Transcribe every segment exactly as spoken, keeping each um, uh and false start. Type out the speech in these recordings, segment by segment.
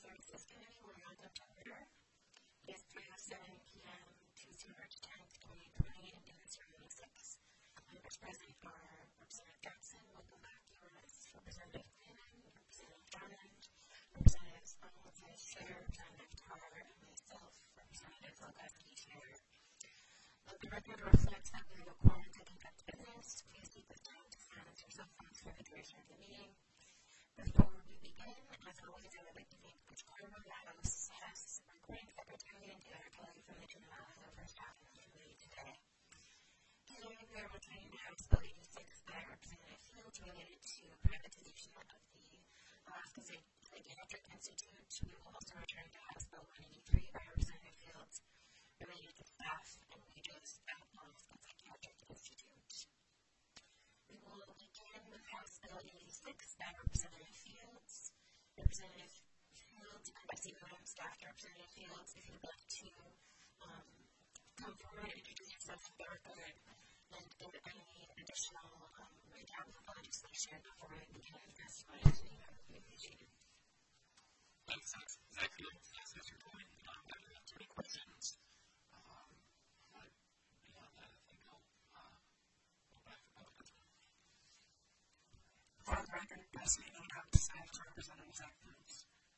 Services Committee, Miranda Turner. It is three oh seven p.m. Tuesday, March tenth, twenty twenty, in Davis Room six. Members present are Representative Jackson, welcome back, U S, Representative Cannon, Representative Drummond, Representatives Gonzalez, Chair, Representative Tarr, and myself, Representative Logoski, Chair. Let the record reflect that we have a quorum to conduct business. Please take this time to silence your cell phones for the duration of the meeting. Before we begin, as always, I would like to thank the Chair of the House, Hess, Recording Secretary, and Taylor Kelly from the General for their first half of the meeting today. Today, we are returning to House Bill eighty-six by Representative Fields related to privatization of the Alaska Psychiatric Institute. We will also return to House Bill one eighty-three by Representative Fields related to staff and wages at Alaska Psychiatric Institute. We will begin with House Bill eighty-six by Representative Fields. Representative Fields, I see Madam Staff Representative Fields, if you'd like to um, come forward and introduce yourself to the record and give any additional um, recap of the legislation before I begin testimony today, that would be appreciated. Thanks, exactly. Yes, as you're going, um, I'm going to answer any questions. Um, but beyond that, I think I'll uh, go back to public comment. For the record, President Adams decides to Representative Zach Fields.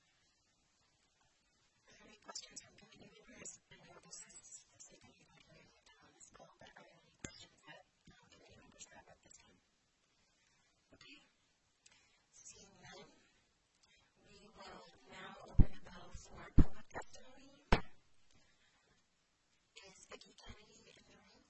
Are there any questions from committee members? I know this is the second hearing on this bill, but are there any questions that um, committee members have at this time? Okay. Seeing none, we will now open the bill for public testimony. Is Vicki Kennedy in the room?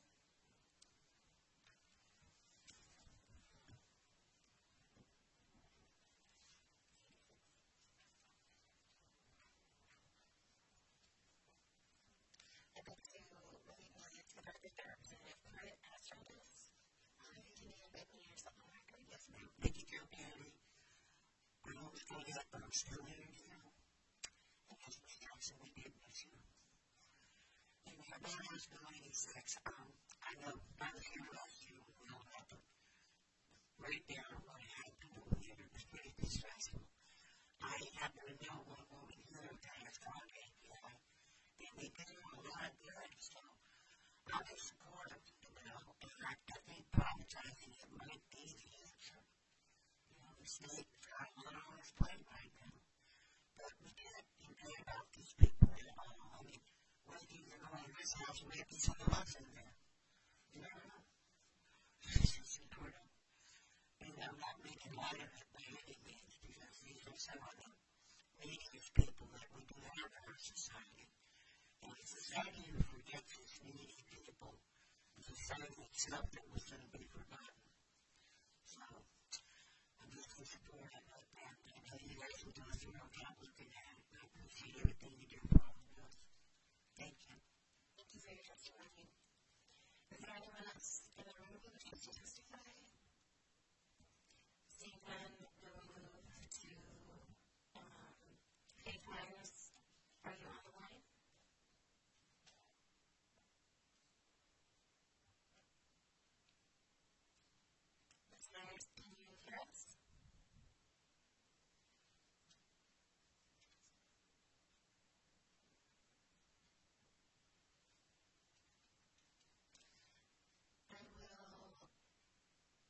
I'd like to really want to the record that Representative Pruitt has joined us. Um, can you invite me yourself on the record? Yes, ma'am. Thank you, Joe Kennedy. I know it's going to get, but I'm still here now. And as Miz Jackson, we did miss you. And we have been on House Bill eighty-six. Um, I know I was here last year when we all had to write down what happened over here. It was pretty distressful. I happen to know one woman here that has contacted me. And they did a lot of good, so I'm in support of the bill. In fact, I think privatizing it might be the answer. You know, the state has got a lot on its plate right now. But we can't forget about these people at all. I mean, one thing you know in this house, we have these other lots in there. You never know. This is important. And I'm not making light of it by any means, because these are some of the neediest people that we do have in our society. And it's a society who forgets its needy people. It's a society itself that was going to be forgotten. So, I'm just in support of it. And I know you guys will do a thorough job looking at it. I appreciate everything you do for all of us. Thank you. Thank you for your testimony. Is there anyone else in the room who would like to testify? Seeing none, we'll move to um, Faith Myers. Are you on the line? Miz Myers, can you hear us? I will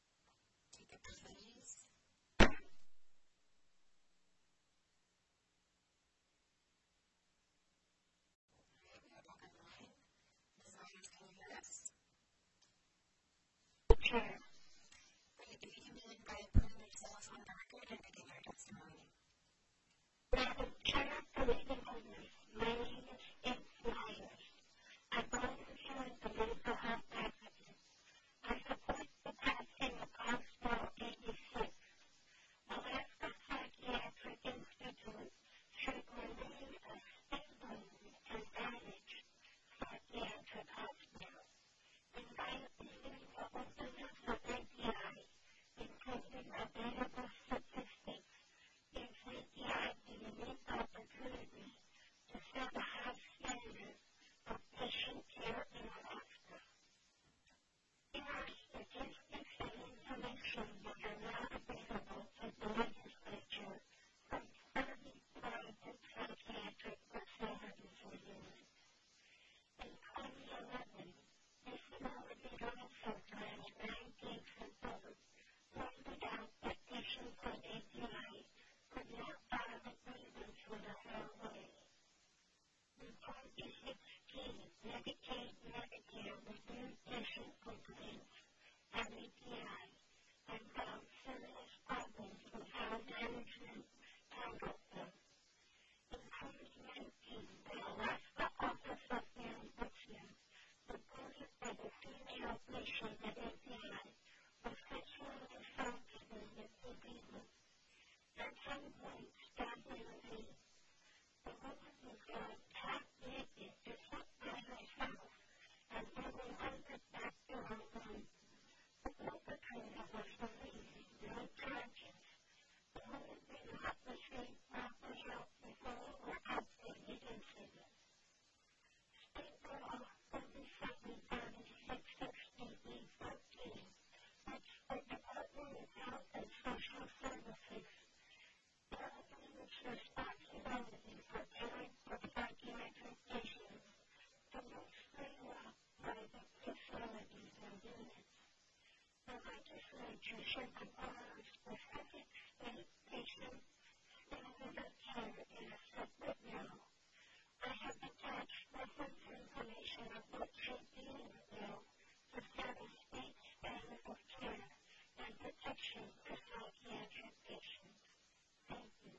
its responsibility for caring for psychiatric patients to mostly run private facilities and units. The legislature should compile specific state patient standard of care in a separate bill. I have attached reference information of what should be in the bill to set a state standard of care and protection for psychiatric patients. Thank you.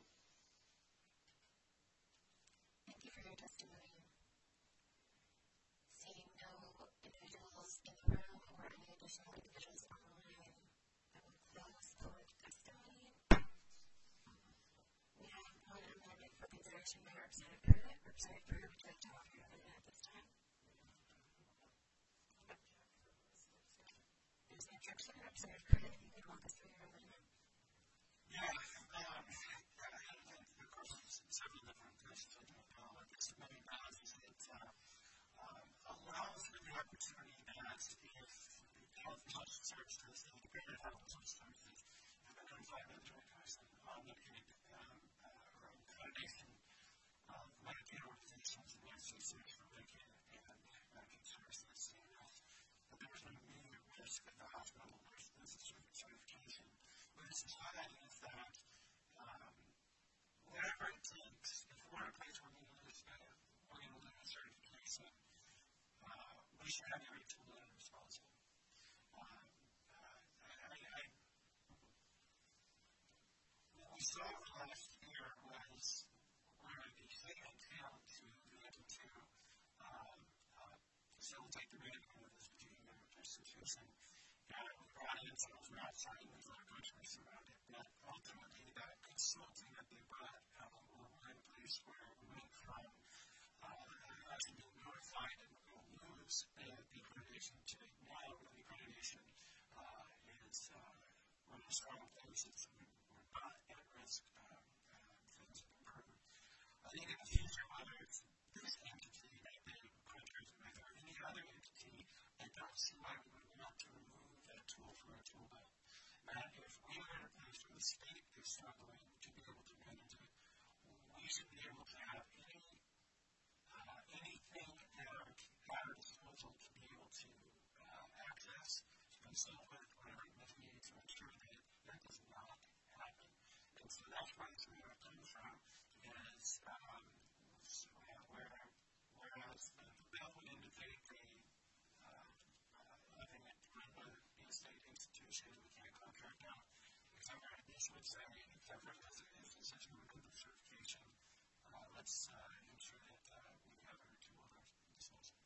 Thank you for your testimony. Seeing no individuals in the room or any additional individuals online, I will close public testimony. We have one amendment for consideration by Representative Pruitt. Representative Pruitt, would you like to offer your amendment at this time? There's no objection. Representative Pruitt, if you could walk us through your amendment. Yeah, um, of course, there's several different places I do uh, this amendment balances it uh, um, allows for the opportunity that if health and social services, the integrated health and social services, have been notified by the joint person on Medicaid um, uh, or accreditation of Medicaid organizations and the Association for Medicaid and Medicaid Services, C M S, that there was no immediate risk that the hospital was necessary certification. What this is highlighting is that um, whatever it takes, if we're in a place where we're going to lose, uh, we're going to lose certification, uh, we should have the right to remain responsible. Um, uh, I mean, I, what we saw last year was where the state entailed to be able to um, uh, facilitate the management of this particular institution. And we brought in some from outside, and there's a lot of controversy around it. But ultimately, that consulting that they brought um, were in a place where we went from uh, actually being notified and we will lose uh, the accreditation to now where the accreditation uh, is uh, one of the strong places. We're not at risk. Um, uh, things have improved. I think in the future, whether it's this entity that they contract with or any other entity, I don't see why we would want to remove that tool from our tool belt. That if we are in a place where the state is struggling to be able to manage it, we should be able to have any uh, anything at our, at our disposal to be able to uh, access, to consult with, whatever it may be, to ensure that that does not happen. And so that's where this matter comes from, is um, so, uh, where, whereas the bill would indicate a uh, uh, living at a state institution, we can't contract out, except for this would say, except for this institution would go to certification. Uh, let's uh, ensure that uh, we have our tool at our disposal.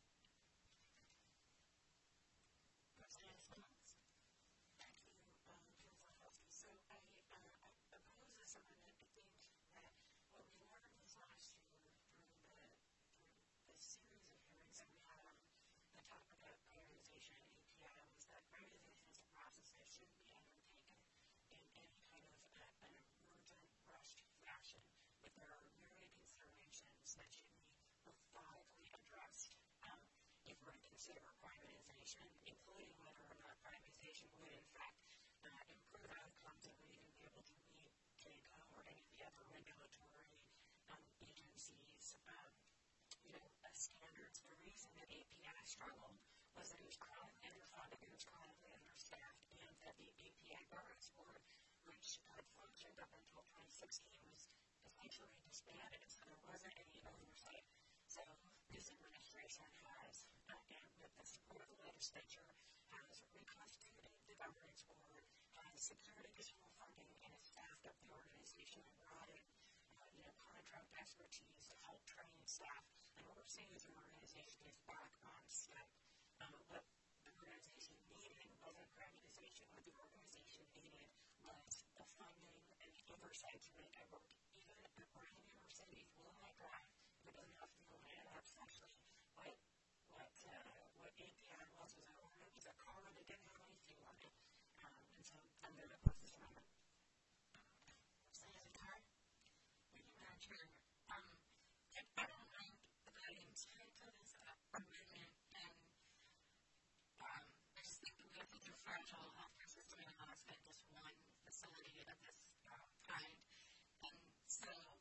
Thank you, um, Councilor Halsey. So I, uh, I oppose this amendment. I think that what we learned was last year through the, through the series of hearings that we had on the topic of prioritization and A P I was that prioritization is a process that shouldn't be undertaken in any kind of uh, an emergent, rushed fashion. If there are myriad considerations that should be methodically addressed, um, if we're to consider privatization, including whether or not privatization would in fact uh, improve outcomes and we would be able to meet K C O or any of the other regulatory um, agencies, um, you know, uh, standards. The reason that A P I struggled was that it was chronically underfunded, it was chronically understaffed, and that the A P I Governance Board, which had functioned up until twenty sixteen, was essentially disbanded, so there wasn't any oversight. So this administration has, uh, and with the support of the legislature, has reconstituted the governance board, has secured additional funding, and has staffed up the organization and brought in, uh, you know, contract expertise to help train staff. And what we're seeing is an organization is back on step. Um, what the organization needed wasn't privatization. What the organization needed was the funding and the oversight to make it work. Even a brand new Mercedes will not drive if it doesn't have fuel in it. That's actually what what uh, what A P I was. Was a, it was a car that didn't have any fuel in it. Um, and so I'm going to post this amendment. Senator Carr? Thank you, Madam Chair. Um, I, I don't know the intent of this amendment, and um, I just think that we have a fragile healthcare system in the hospital, just one facility of this uh, kind. And so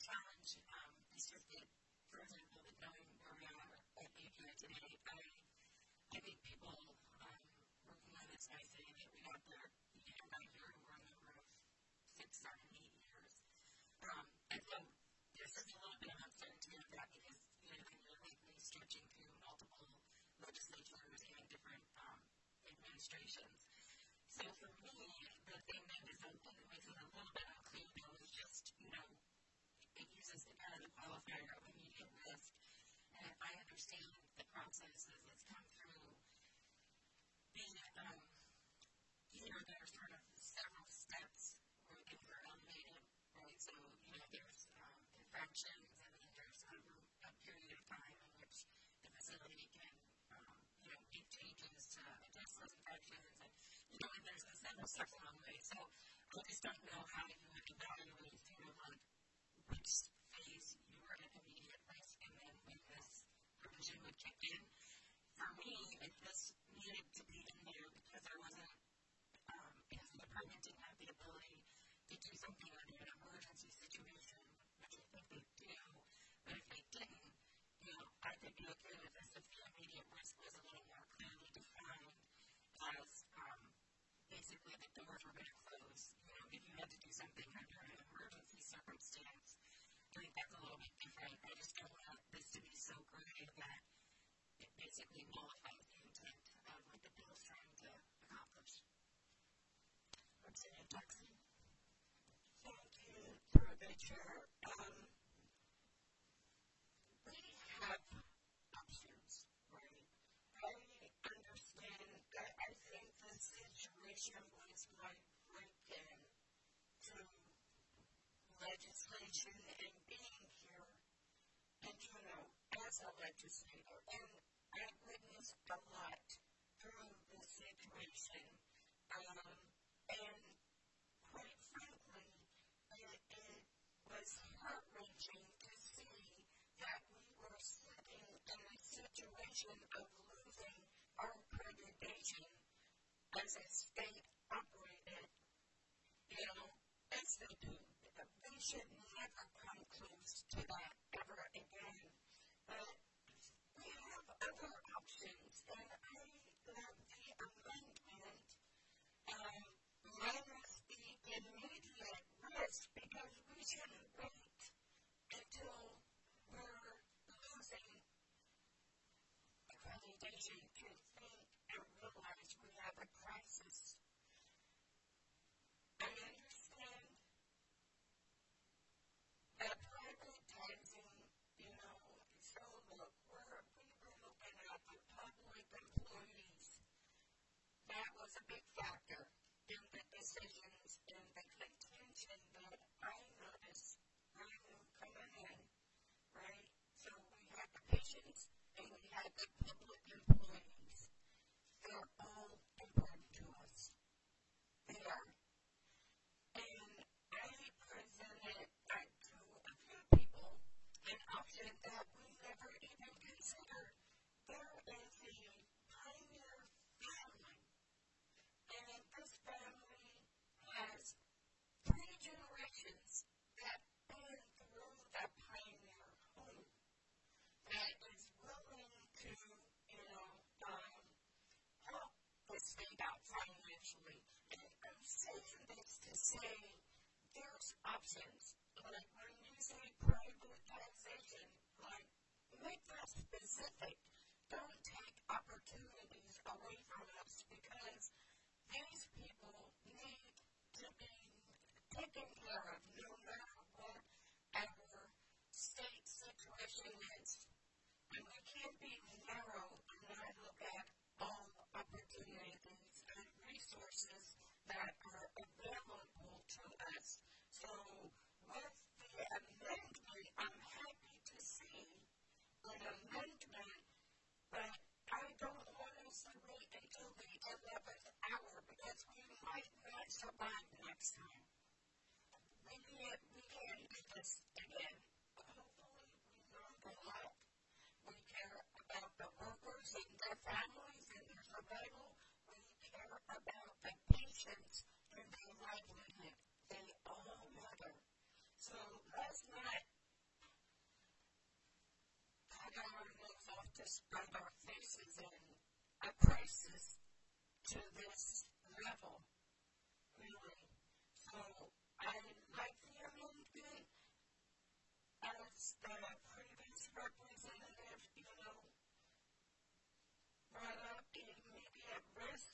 challenge um, is just that, for example, that knowing where we are at A P I today, I, I think people um, working on this might say that we got there, you know, right here over a number of six, seven, eight years. Um, and so there's just a little bit of uncertainty of that because, you know, you're likely stretching through multiple legislatures and different um, administrations. So for me, the thing that is open that makes it a little bit unclear though is just, you know, it uses the kind of the qualifier of immediate risk. And if I understand the process as it's come through, being, um, you know, there are sort of several steps where things are elevated, right? So, you know, there's um, infractions, and then there's sort of a, a period of time in which the facility can, um, you know, make changes to address those infractions, and, you know, and there's a several steps along the way. So I just don't know how you would evaluate sort of like which phase you were at immediate risk, and then when this provision would kick in. For me, if this needed to be in there because there wasn't, um, because the department didn't have the ability to do something under an emergency situation, which I think they do, but if they didn't, you know, I could be okay with this if the immediate risk was a little more clearly defined as um, basically the doors were going to close. You know, if you had to do something under an emergency circumstance, I think that's a little bit different. I just don't want this to be so gray that it basically nullifies the intent of what the bill is trying to accomplish. Representative Jackson. Thank you, through the chair. Um, we have options, right? I understand that I think the situation was like breaking to legislation and being here, and you know, as a legislator, and I witnessed a lot through the situation, um, and quite frankly, it, it was heart-wrenching to see that we were sitting in a situation of losing our accreditation as a state-operated, you know, as they do. We should never come close to that ever again. But we have other options, and I love the amendment um, minus the immediate risk, because we shouldn't wait until we're losing accreditation to think and realize we have a crisis. I understand that privatizing, you know, so look, we're, we were looking at the public employees. That was a big factor in the decisions and the contention that I noticed when we were coming in, right? So we had the patients and we had the public employees. They're all important to us. They are. And I presented that to a few people, an option that we never even considered. There is a pioneer family, and this family has three generations that been through the pioneer home that is willing to, you know, um, help the state out financially. And I'm saying this to say there's options. Like when you say privatization, like make that specific. Don't take opportunities away from us, because these people need to be taken care of no matter what our state situation is. And we can't be narrow and not look at all opportunities and resources that are available to us. So with the amendment, I'm happy to see an amendment, but I don't want us to wait until the eleventh hour, because we might not survive next time. We can't, we can't do this again. Hopefully we learned a lot. We care about the workers and their families and their survival. We care about the patients and their livelihood. They all matter. So let's not just brought our faces in a crisis to this level, really. So I like the amendment as the previous representative, you know, brought up being maybe at risk.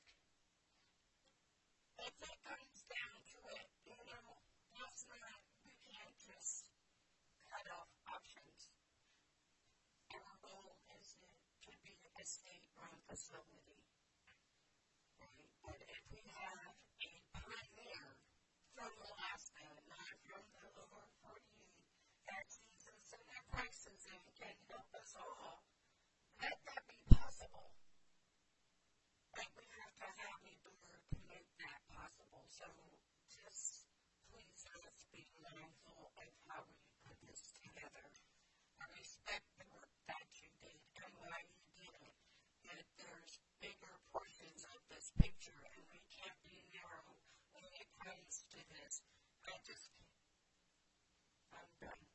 If it comes down to it, you know, that's not, we can't just cut off options. Our goal is to be a state-run facility. Right? But if we have a pioneer from Alaska, not from the lower forty-eight, that sees us in a crisis and can help us all, let that be possible. But we have to have a door to make that possible. So just please let's be mindful of how we put this together. I respect the work that you did and why you did it. That there's bigger portions of this picture and we can't be narrow when it comes to this. I just can't. I'm done.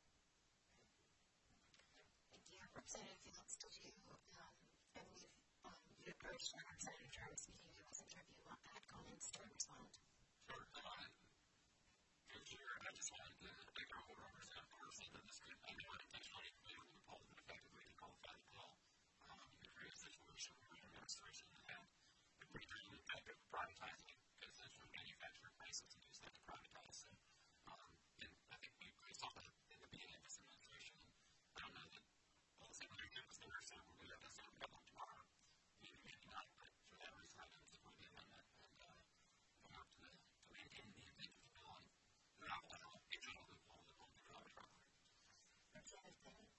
Thank you. Representative Fields, did you, um, and we've, um, you approached Representative Jarvis meeting to his interview, had comments to respond? Sure. Uh, Coach Chair, I just wanted to echo what Representative Porter said that this could, I know unintentionally, be a loophole that effectively to qualify the bill. Um, you could create a situation where an administration had a pretty good impact of privatizing, essentially manufacturer prices and use that to privatize. So, um, and I think we, we saw that in the beginning of this administration. I don't know that all the Secretary was there, so we're going to have to start with them tomorrow. Maybe, maybe not, but for that reason, I didn't support the amendment. And uh, we hope to, to maintain the intent of the bill and not allow a general loophole that won't be covered properly. Representative Clinton?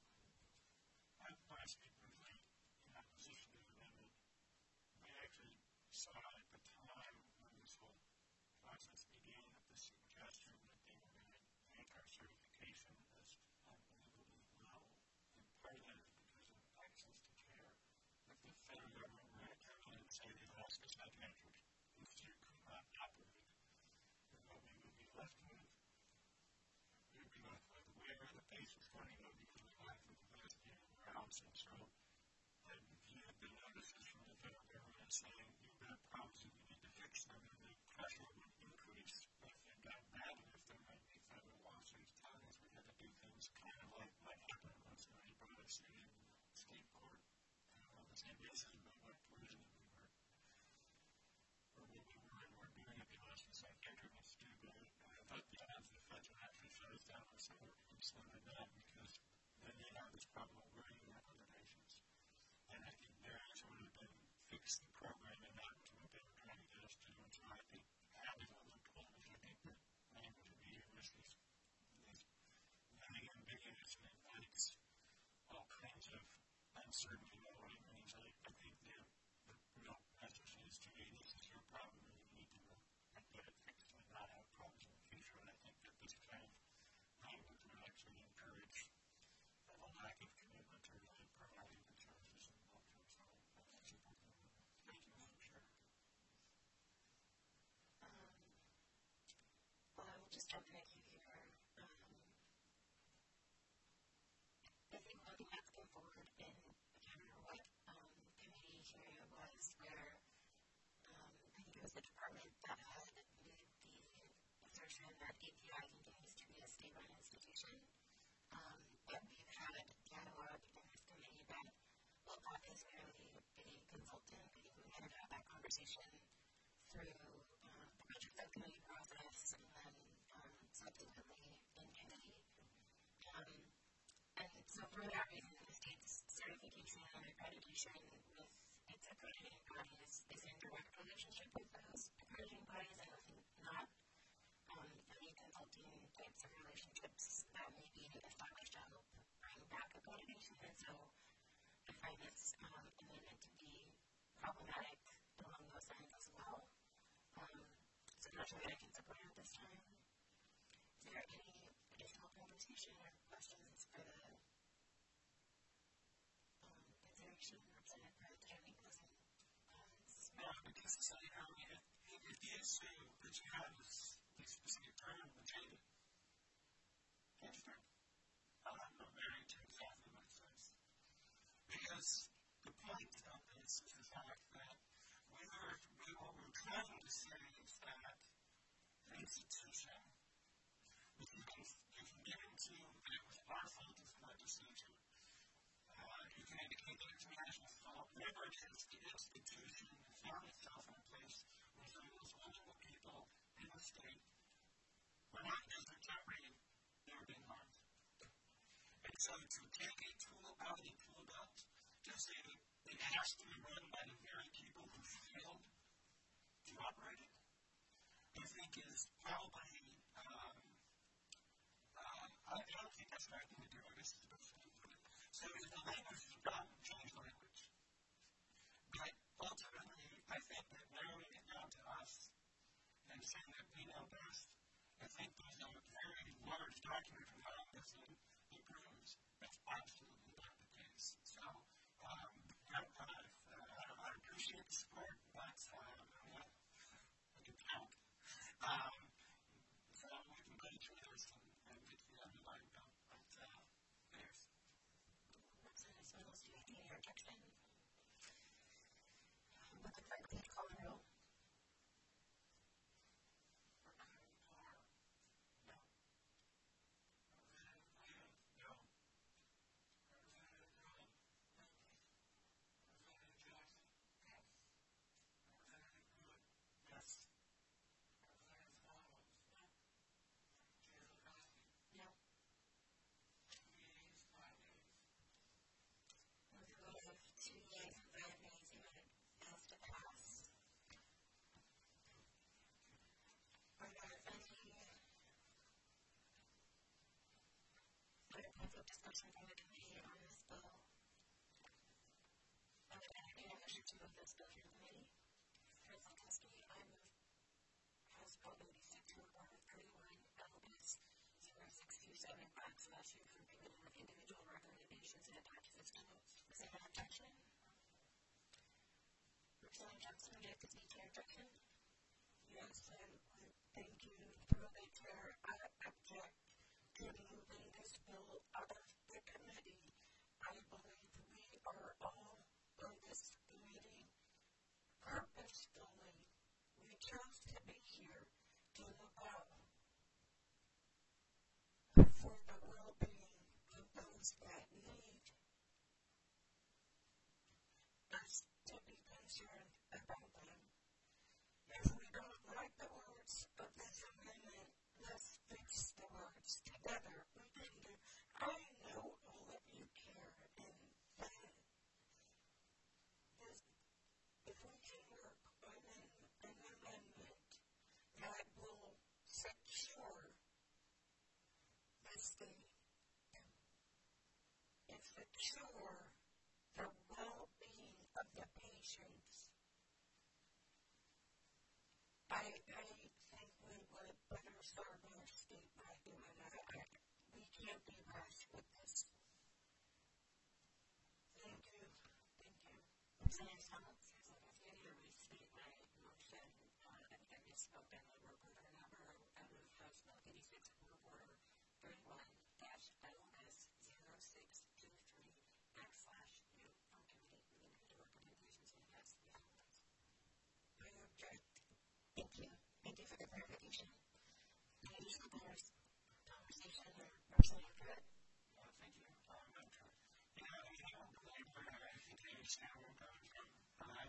I want to speak briefly in opposition to the amendment. I actually saw at the time when this whole process began that the suggestion that they were going to make our certification as unbelievably low. And part of that is because of access to care. If the federal government were to come in and say the Alaska Psychiatric Institute could not operate, then what we would be left with, we would be left with where the base was going to go because we left with investigating grounds. And so I viewed the notices from the federal government as saying, you've got problems and you need to fix them, and the pressure would increase if it got bad and if there might be federal lawsuits telling us we had to do things kind of like what happened once they brought us in state court uh, on the same basis about what prison we were or what we were and we're doing at the Alaska Psychiatric Institute. But I thought the odds of the feds would actually shut us down were somewhere slim to none because then they have this problem of writing representations. And I think their answer would have been fix the program and not do what they were trying to get us to do. And so I think having a loophole, which I think the language of the English is, is very ambiguous and invites all kinds of uncertainty about what it means. I, I think the, the real message is to me, this is your problem and you need to go and get it fixed and not have problems in the future. And I think that this kind of language would actually encourage a lack of commitment to really providing the services in the long term. So I think it's important. Thank you, Madam Chair. Um, well, I will just jump in here. Um, I think looking at the forward in again what um, committee hearing it was where um, I think it was the department that had made the assertion that A P I continues to be a state-run institution. Um, but we've had dialogue in this committee that, well, that is merely a consultant. I think we had to have that conversation through um, the budget subcommittee process and then um, subsequently in committee. Um, and so for that reason, the state's certification and accreditation with its accrediting bodies is in direct relationship with those accrediting bodies and with not um, any consulting types of relationships that may be established to help bring back accreditation. And so I find this um, amendment to be problematic along those lines as well. Um, so I'm not sure that I can support it at this time. Is there any additional conversation or questions for the um, consideration represented by the County Closing comments? No, because it's like, I mean, it, it, it is so that you have this, this specific term on the table. Interesting. I'm not married to exactly what it says. Because this is the fact that we were, we, what we're trying to say is that the institution, which you can, you can get into that it was our fault as a legislature. Uh, you can indicate that it's national fault. Whatever it is, the institution found itself in a place where some of those vulnerable people in the state were not just in jeopardy, they were being harmed. And so to take a tool out of the tool belt, to say that it has to be run by the very people who failed to operate it, I think is probably, um, uh, I don't think that's the right thing to do. I guess it's the best thing to do. So if the language is a problem, change the language. But ultimately, I think that narrowing it down to us and saying that we know best, I think there's a very large document from the Ombudsman that proves that's absolutely not the case. So, um, I, uh, I appreciate the support, but um, I can count. Um, so we can go through this and, and get to the underlying bill. But, uh, there's. What's in this bill? Do you have any objection? Would the clerk please call the roll? Two yeas and five nays, and it has to pass. Are there any other points of discussion from the committee on this bill? I would entertain a motion to move this bill to the committee. President Kuski, I move House Bill eighty-six, report of thirty-one, L S zero six two seven backslash two for committee with individual recommendations and attaches its notes. Is there an objection? Representative Johnson, would you like to speak to your objection? Yes, and thank you through the chair. I object to moving this bill out of the committee. I believe we are all on this committee purposefully. We chose to be here to look out for the well-being of those that need us to be concerned about them. If we don't like the words of this amendment, let's fix the words together. We can do. I know all of you care, and that this, if we can work on an, an amendment that will secure the state and secure the well-being of the patients, I, I think we would better serve our state by doing that. I, we can't be rushed with this. Thank you. Thank you. Representative Thomas, as long as I need to restate my motion, uh, I think I misspoke and I wrote over a number out of House Bill eighty-six, report thirty-one dash L S zero six two three backslash U from committee with individual recommendations and attached to the notes. I object. Thank you. Thank you for the clarification. Any additional conversation or Representative Pruitt? Uh, thank you. Um, Madam Chair. You know, I mean, I don't believe that I think they understand where I'm coming from. I,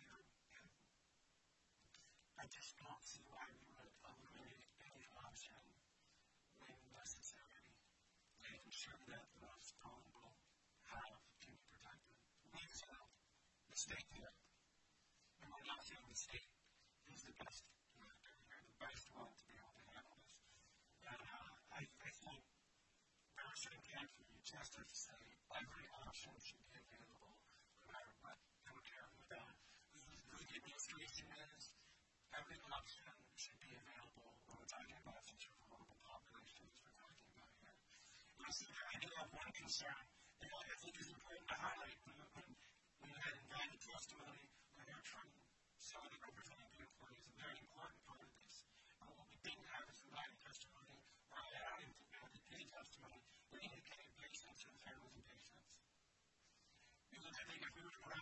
I just don't see why we would eliminate any option when necessary to ensure that the most vulnerable have can be protected. We failed. The state did. And we're not saying the state is the best actor here, the best one to be able to handle this. And uh, I, I think there are certain times where you just have to say every option should be available, no matter what. I don't care who the, who the administration is. Every option should be available when we're talking about such a vulnerable population as we're talking about here. Listen, I do have one concern that I think is important to highlight when, when, when we had invited testimony on our training. So the representative employees is a very important part of this. And what we didn't have is invited testimony or adding to the paid testimony that indicated patients and families and patients. Because I think if we were to go out and we were to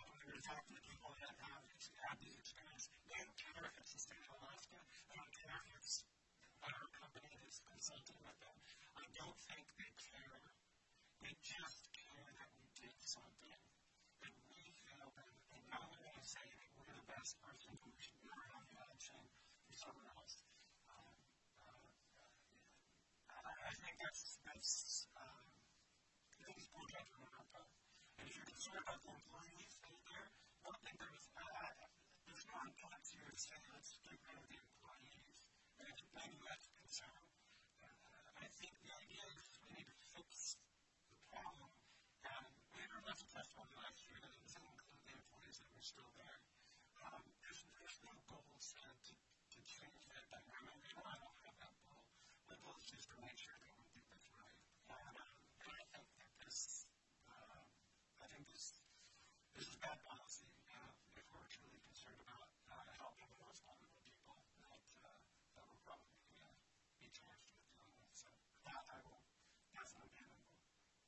talk to the people that have had these experiences. They don't care if it's the state of Alaska. They don't care if it's our company that's consulting with them. I don't think they care. They just care that we did something. And we failed them. And now they're going to say that we're the best person who should never have the option for someone else. Um, uh, I, I think that's, that's um, I think it's poor judgment on our part. And if you're concerned about the employees that are there, I don't think there's, uh, there's no intent here to say let's get rid of the employees. And if maybe that's a concern. Uh, I think the idea is we need to fix the problem. And we had our lesson testimony last year that it doesn't include the employees that were still there. Um, there's, there's no goal set to, to change that dynamic. We don't have that goal. My goal is just to make sure that we do this right. And, um, and I think that this, uh, I think this, this is bad policy. Uh, if we're truly concerned about uh, helping the most vulnerable people that, uh, that we're probably going to be charged with dealing with. So that I will definitely be amenable.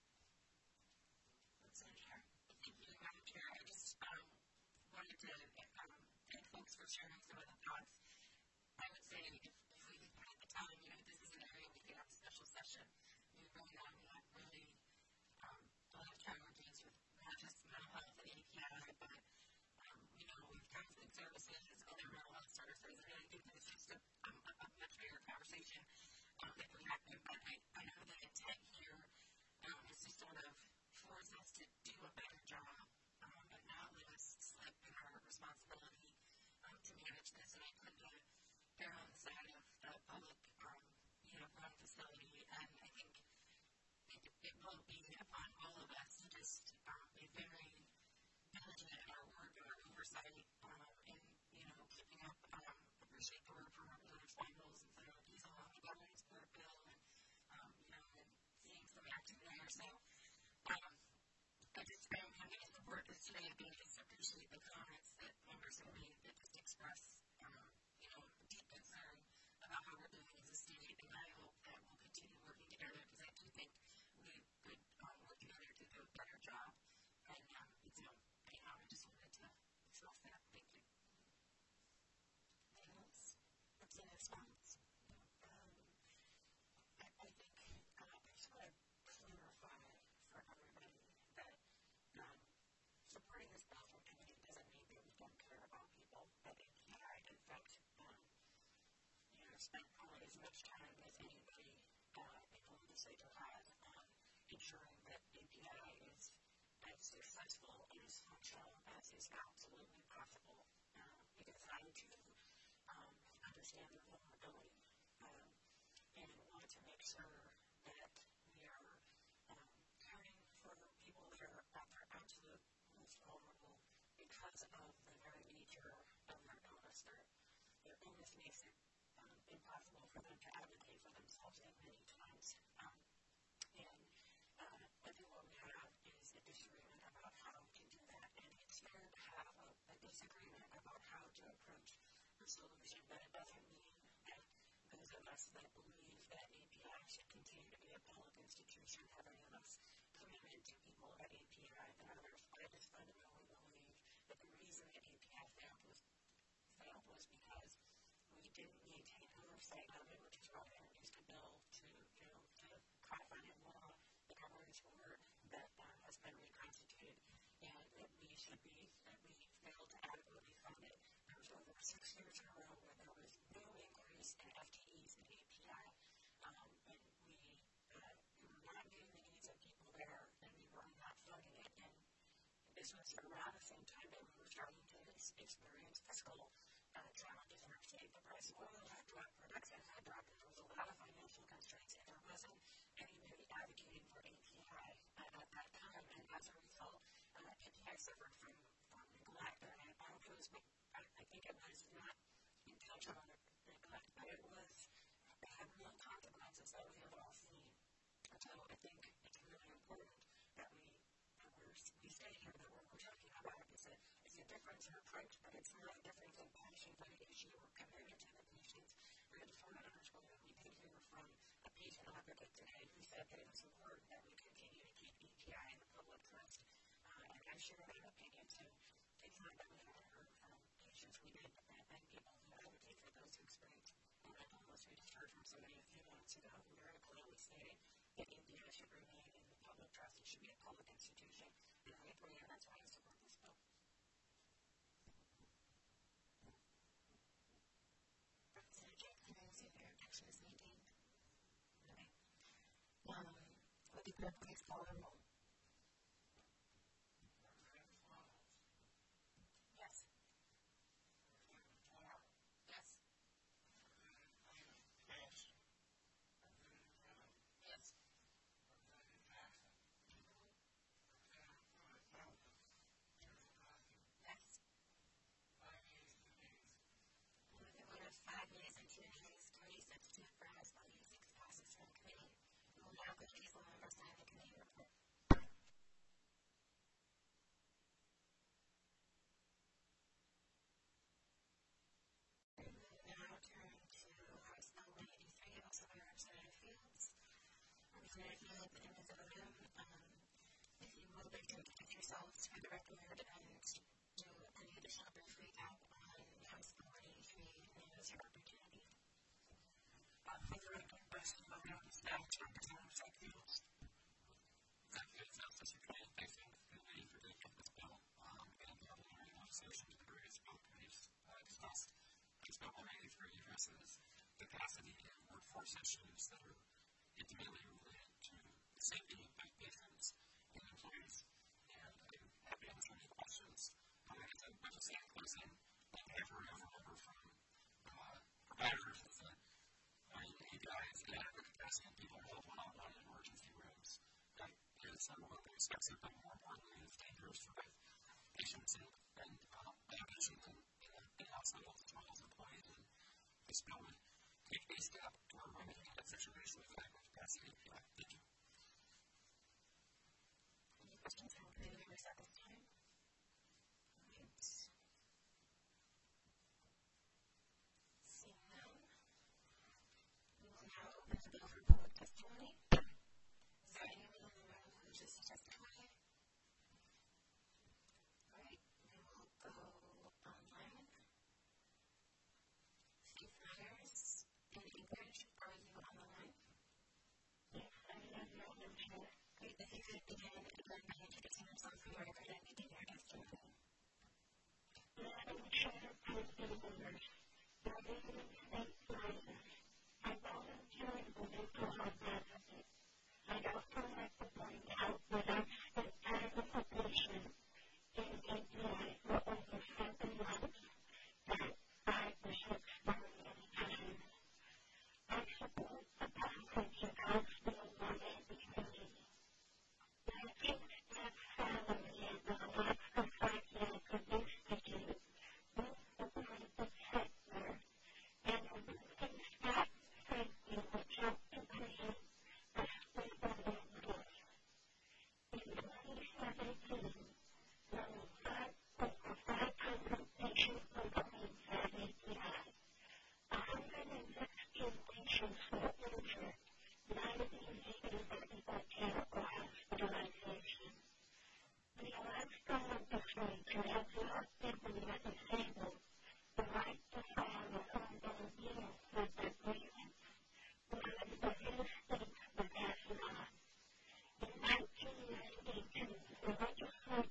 Senator, thank you, Madam Chair. I just um, wanted to um, thank folks for sharing some of the thoughts. I would say if, if we had the time, you know, this is an area we could have a special session. We really not we have really um, a lot of challenges with not just mental health and A P I, but um, you know, with counseling services, other mental health services, and I think it's just a, um, a, a much bigger conversation um, that we have. But I, I know the intent here um, is to sort of force us to do a better job um, and not let us slip in our responsibility um, to manage this. And I tend to err on the side of the public, um, you know, run facility. And I think it, it will be upon all of us to just um, be very diligent in our work and our oversight um, and, you know, keeping up. Um, appreciate the work from Representative Steingles and Senator Diesel on the governance board bill and, um, you know, and seeing some action there. So, Um, I just am going to support this today and just appreciate the comments that members have made that just express, um, you know, deep concern about how we're doing as a state, and I hope that we'll continue working together because I do think we could um, work together to do a better job. And um, so, anyhow, I just wanted to express that. Thank you. Anything else? What's in response? Um, I, I think uh, I just want to clarify for everybody that um, supporting this bill from committee doesn't mean that we don't care about people at A P I. In fact, um, you know, spent probably as much time as anybody uh, in the legislature has on ensuring that A P I is as successful and as functional as is absolutely possible. Um, because I too um, understand their vulnerability um, and want to make sure that we are um, caring for people that are at their absolute most vulnerable because of the very nature of their illness. Their, their illness makes it um, impossible for them to advocate for themselves at many times. Um, and uh, I think what we have is a disagreement about how to do that. And it's fair to have a, a disagreement about how to approach the solution, but it doesn't mean that those of us that believe that A P I should continue to be a public institution have any less commitment to people at A P I than others. I just fundamentally believe that the reason that A P I failed was failed was because we didn't maintain oversight of it, which is why I introduced a bill to, you know, to codify in law the governance board that uh, has been reconstituted, and that we should be, that we failed to adequately fund it. There was over six years in a row where there was no increase in F T Es in A P I, um, and we, uh, we were not meeting the needs of people there, and we were not funding it. And this was around the same time that we were starting to experience fiscal uh, challenges in our state. The price of oil had dropped, production had dropped, and there was a lot of financial constraints, and there wasn't anybody advocating for A P I uh, at that time. And as a result, uh, A P I suffered from, from neglect. And I, I don't know, it was, I, I think it was not intentional neglect, but it was, it had real consequences that we have all seen. And so I think it's really important that we, that we're, we stay here, that what we're talking about is a, is a difference in approach, but it's not a difference in passion for the issue or commitment to the patients. And I just want to underscore that we did hear from a patient advocate today who said that it was important that we continue to keep A P I in the public trust. Uh, and I share that opinion. So to the time that we had heard from patients, we did and people who advocate for those who experience mental illness. We just heard from somebody a few months ago who very clearly stated that A P I should remain in the public trust. It should be a public institution. And I agree, and that's why I support this bill. Representative Jackson, I see their objection is maintained. Okay. Um, would the clerk please call the roll? Yes. Yes. Yes. Yes. With a vote of five yeas and two nays, committee substitute for House Bill eighty-six passes from committee. We will now go to the member sign the committee report. Now turn to House Bill one eighty-three, also by Representative Fields. Representative Fields and Miz Odom, um, if you would like to introduce yourselves for the record and do any additional brief recap on House Bill one eighty-three, and use your opportunity. Uh, for the record, President Odom is now to Representative Zach Fields. Zach Fields, Justice Committee, thanks for the for taking this bill um, and the preliminary legislation to the various bill committees uh, discussed. House Bill one eighty-three addresses capacity and workforce issues that are intimately related to the safety of both patients and employees. And I'm happy to answer any questions. I'm going to just say in closing, what we have heard over and over from uh, providers is that when A P I is inadequate capacity and people hold one-on-one in emergency rooms, that is unbelievably expensive, but more importantly, it's dangerous for both patients and, and um, patients in, in, in hospitals as well as employees. And this bill would take a step toward remedying that situation with adequate capacity. Yeah, thank you. Any questions from committee members at this time? Right. Seeing none, we will now open the bill for public testimony. Is there anyone in the room who wishes to testify? All right, we will go online. Steve Myers in Anchorage, are you on the line? Yes, I am on the line. Great, if you could begin again by introducing yourself for the record and begin your testimony. Madam Chair, President members, my name is Steve Myers. I volunteer as a mental health advocate. I'd also like to point out that I've spent time with a patient in A P I for over seven months that I was experiencing pain. I support the passage of House Bill one eighty-three. My fixed salary and the lack of psychiatric institute move the private sector and a moving staff safety which help to create a stable workforce. In twenty seventeen, there were five, over five hundred patient complaints at A P I. one hundred sixteen patients were injured, ninety needing medical care or hospitalization. The Alaska Legislature has not given the disabled the right to file a formal appeal for their grievance, whereas the few states that have not. In nineteen ninety-two, the legislature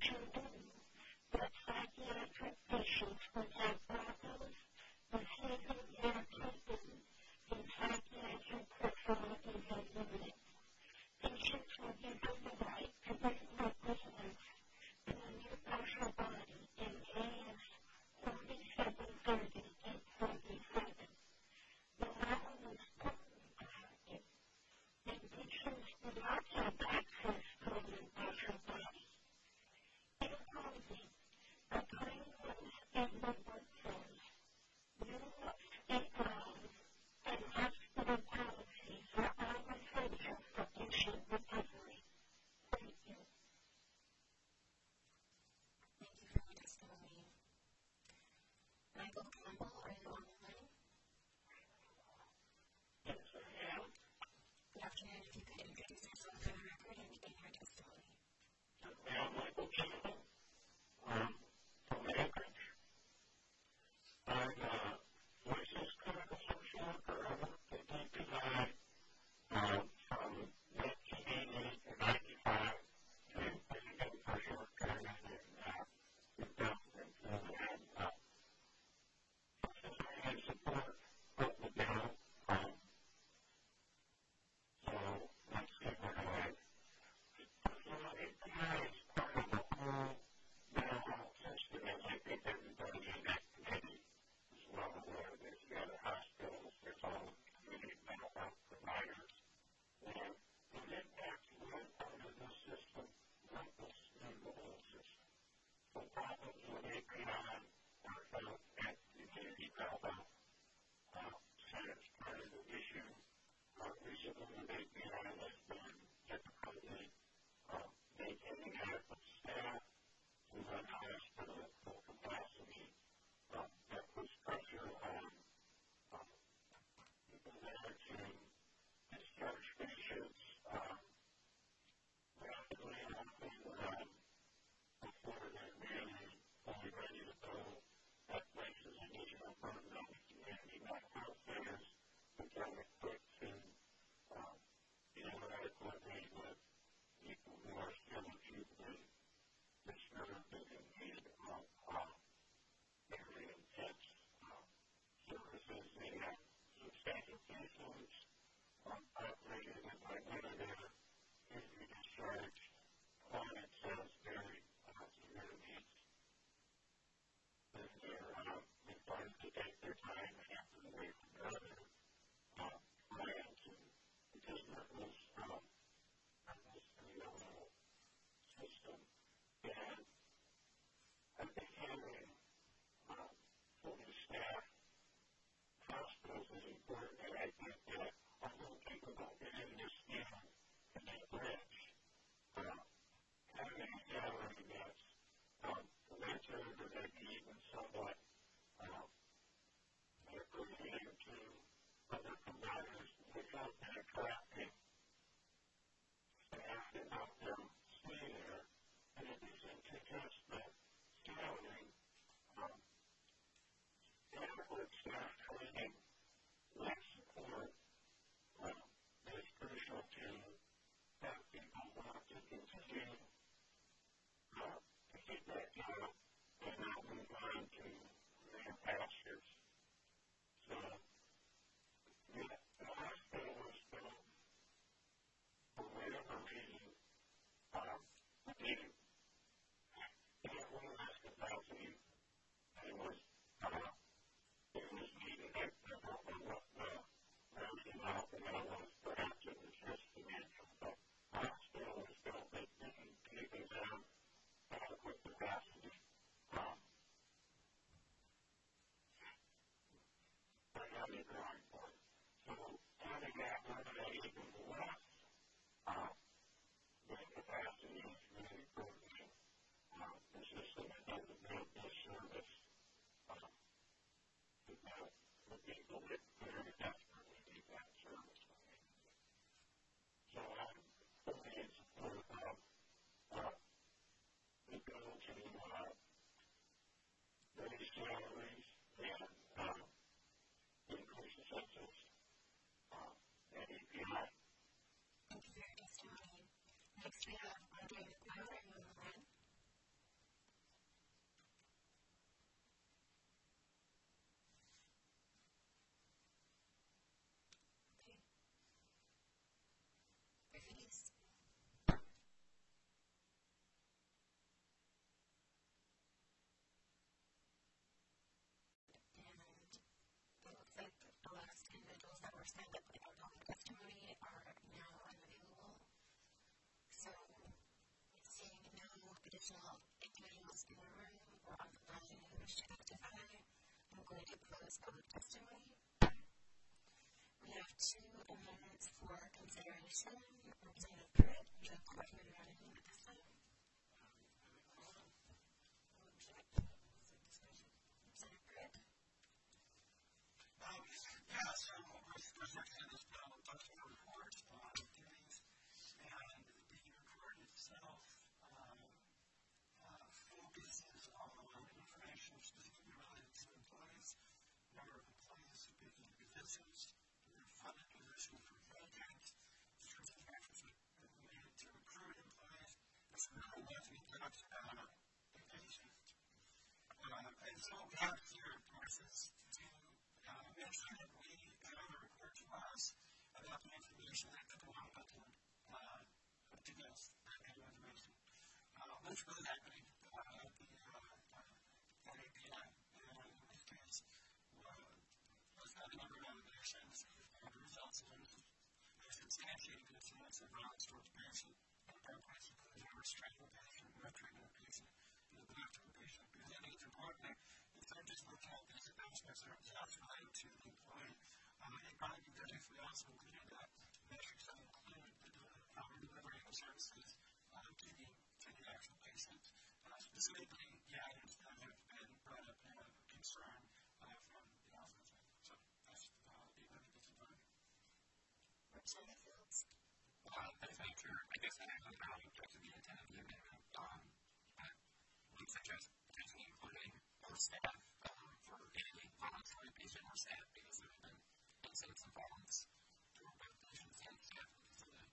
to uh, raise salaries and um, increase the census uh, and A P I. Thank you for your testimony. Next, we have Andre McGuire and Will Lynn. Okay. Please. And it looks like the last individuals that were signed up with our public testimony are now unavailable. So, seeing no additional individuals in the room or on the line who wish to testify, I'm going to close public testimony. We have two amendments for consideration. Representative Pruitt, you have the record running at this time. Representative Pruitt. Um, yeah, so with respect to this bill, I'm talking about report on duties and the report itself um, uh, focuses on information specifically related to employees, number of employees making positions, their funded position for projects, certain actions related to recruit employees. There's really nothing that talks about vacation. Uh, and so we have here, of course, is to uh, make sure that we have a report to us about the information that people want to do uh, to this, that kind of information. Uh, what's really happening uh, at the uh, A P I, and in this case, uh, let's have a number of allegations and the results of those. There's substantiated incidents of violence towards patient and progress, including restraining patient, not treating a patient, and neglect of a patient. Because I think it's important that instead of just looking at these aspects that are just related to the employee, uh, it probably be good if we also included that metrics that include the um, delivery of services uh, to, the, to the actual patient. Uh, specifically, the items that have been brought up in a concern uh, from the office. So that's uh, the amendment that's in front of you. Representative Fields. Uh, that's not true. I guess I have an object to the intent of the amendment. Um, I would suggest potentially including more staff um, for any voluntary patient or staff because there have been incidents of violence toward both patients and staff in the facility.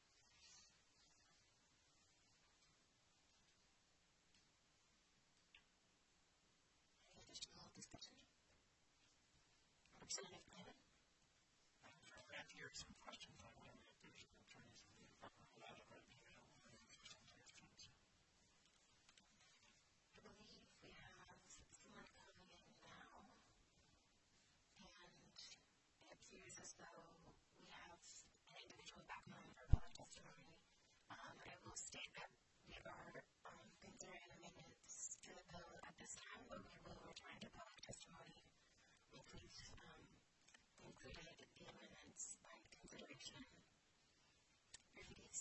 Any additional discussion? Representative Clement. I'm trying to answer some questions on when we have patient attorneys from the department allowed to write email and questions. I believe we have someone coming in now, and it appears as though we have an individual back on for public testimony. Um, I will state that we are um, considering amendments to the bill at this time, but we will return to public testimony if we've um, included the amendments by consideration. Refugees.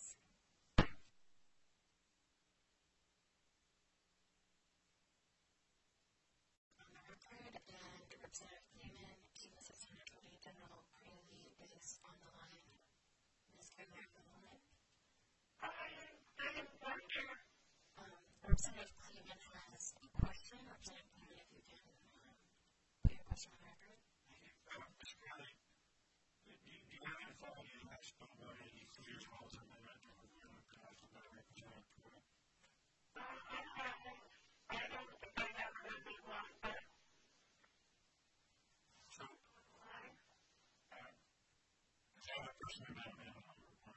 On the record, and Representative Newman, Team Assistant Attorney General Cranley is on the line. Miz Cranley, on the line. I am wonder. Um, Representative Cleveland has a question. Representative Cleveland, if you can um, put your question on the record. Uh, Mister Kelly, do you, do you have any thought on that about any clear rules or amendment or whatever passed by Representative Pruitt? Uh, I haven't. I don't think I have really one, but So, uh, is that a person amendment or what?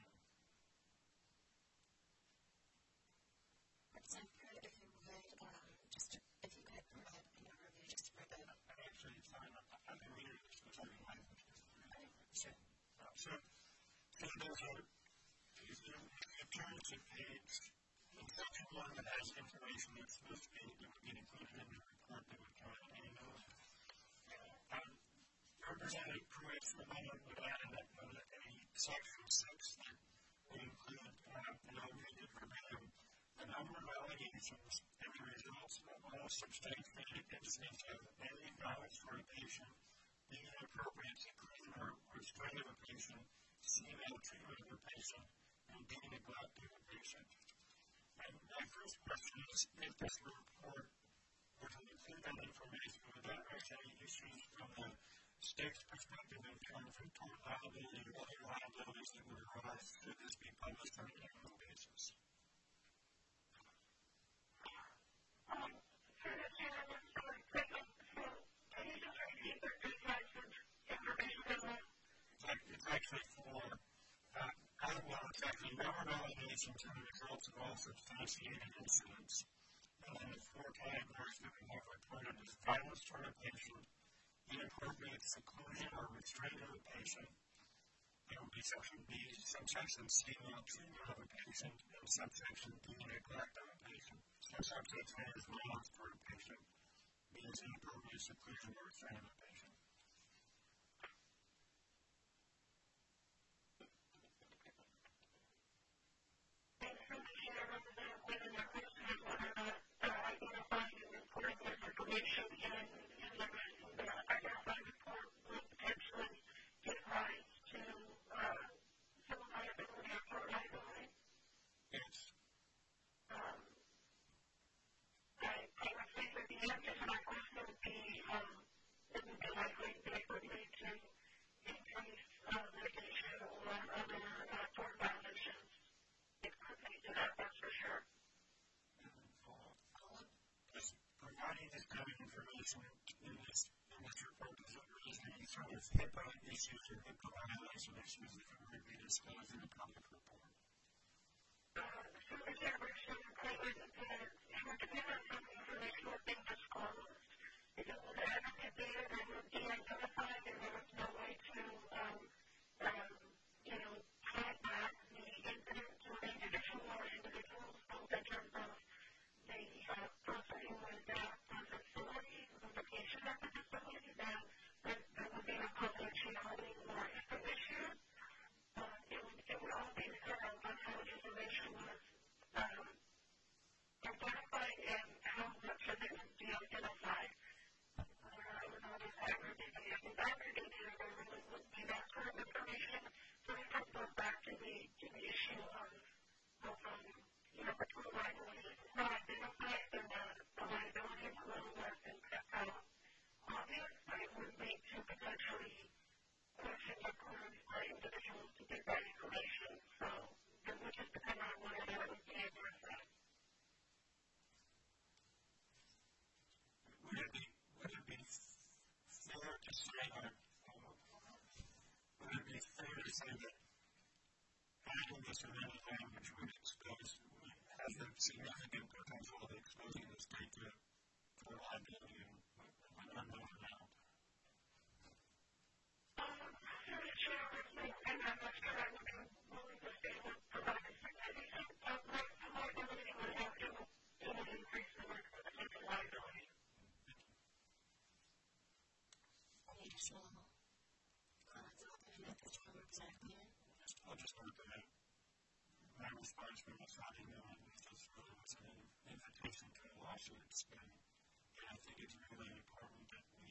Representative Pruitt, if you would, um, just if you could provide an overview just for the. Actually, it's fine. I can read it. It's just like one. Sure. Uh, so, so there's a, if you turn to page, in section one that has information that's supposed to be, that would be included in the report that would come out annually. Um, Representative Pruitt's amendment would add in that note a section six that would include, uh, and I'll read it verbatim, the number of allegations and the results of all substantiated instances of any violence for a patient being inappropriate to clean or restrain of a patient, seeing treatment of a patient, and being neglected of a patient. And my first question is if this report were to include that information, would that raise any issues from the state's perspective in terms of tort liability or other liabilities that would arise should this be published on an annual basis? Um, for the chairman, sorry, so can you just repeat the precise information on that? It's actually for, uh, well, it's actually known allegations and the results of all substantiated incidents. And then the four categories that we have reported is violence toward a patient, inappropriate seclusion or restraint of a patient. There will be section B, subsection C, treatment of a patient, and subsection D, neglect of a patient. So subsection A is violence toward a patient, B is inappropriate seclusion or restraint of a patient. Thanks for the chairman, whether that person is whether or not uh, identifying and reporting this information in, in the identified report would potentially give rise to uh, civil liability or tort liability. Yes. Um, I, I would say that the answer to that question would be um, it would be likely that it would lead to increased uh, litigation or other uh, tort violations. It could lead to that, that's for sure. Just providing this kind of information in this, in this report does it raise any sort of HIPAA issues or HIPAA violation issues that would be disclosed in a public report? Uh, so the chairman should include that it would depend on how the information was being disclosed. If it was advocate there, then it would be identified and there was no way to, um, um, you know, tie back the incident to an individual or individuals, both in terms of the uh, person who was at the facility, the location at the facility, then there would be a confidentiality or HIPAA issue. Uh, it, would, it would all be dependent on how the information was um, identified and how much of it would be identified. Whether it was all disaggregated, if it's aggregated, there really wouldn't be that sort of information. So it comes back to the, to the issue of, of um, you know, the tort liability is not identified, then the, the liability is a little less than uh, obvious, but it would lead to potentially questions or queries by individuals to get that information. So it would just depend on whether that would be addressed. Would it be, would it be fair to say that, uh, would it be fair to say that adding this in any language would expose, has a significant potential of exposing the state to for liability in an unknown amount? Um, through the chair, and I'm not sure I would be willing to say would provide a significant uh, liability would have to, it would increase the risk of potential liability. Additional comments on that that you represent here? I'll just note that my response when I saw the email was just really was an invitation to lawsuits, and, and I think it's really important that we,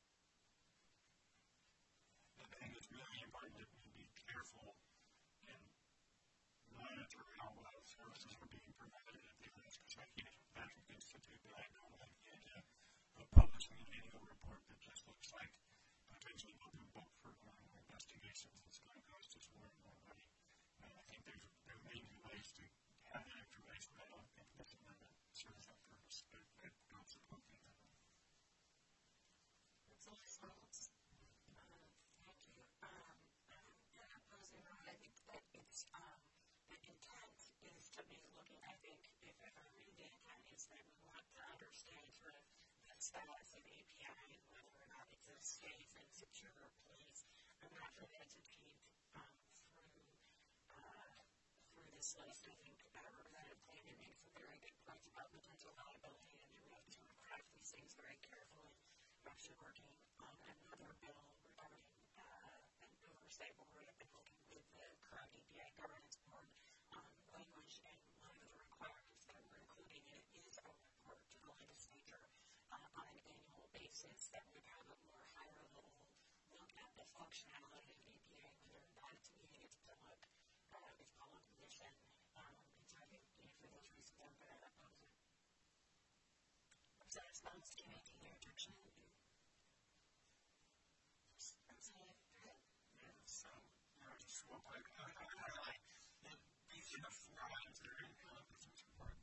I think it's really important that we be careful and monitor how well services are being provided at the Executive Patrick Institute, but I don't like the idea of publishing an annual report that just looks like potentially open book for more and more investigations. It's going to cost us more and more money. And I think there's, there may be ways to have that information. I don't think this amendment serves that purpose. I, I don't support the amendment. That's all response. Uh, thank you. Um, um, and I'm posing, I think that it's, um, the intent is to be looking, I think, if, if I read the intent, is that we want to understand sort of the status of A P I and whether or not it's a safe and secure place, and not for it to take um, through, uh, through this list. I think uh, Representative Clayton makes a very good point about potential liability, and we have to craft these things very carefully. We're actually working on another bill regarding uh, an oversight board. I've been working with the current A P I governance board on language, and one of the requirements that we're including in it is a report to the legislature uh, on an annual basis that would have a more higher level look at the functionality of A P I, whether or not it's meeting its public, uh, its public mission. Um, and so I think, you know, for those reasons, I'm going to oppose it. Is that a response to making your objection? Absolutely. Yeah, so, you know, just real quick, I would highlight that these are the four items that are in the business report.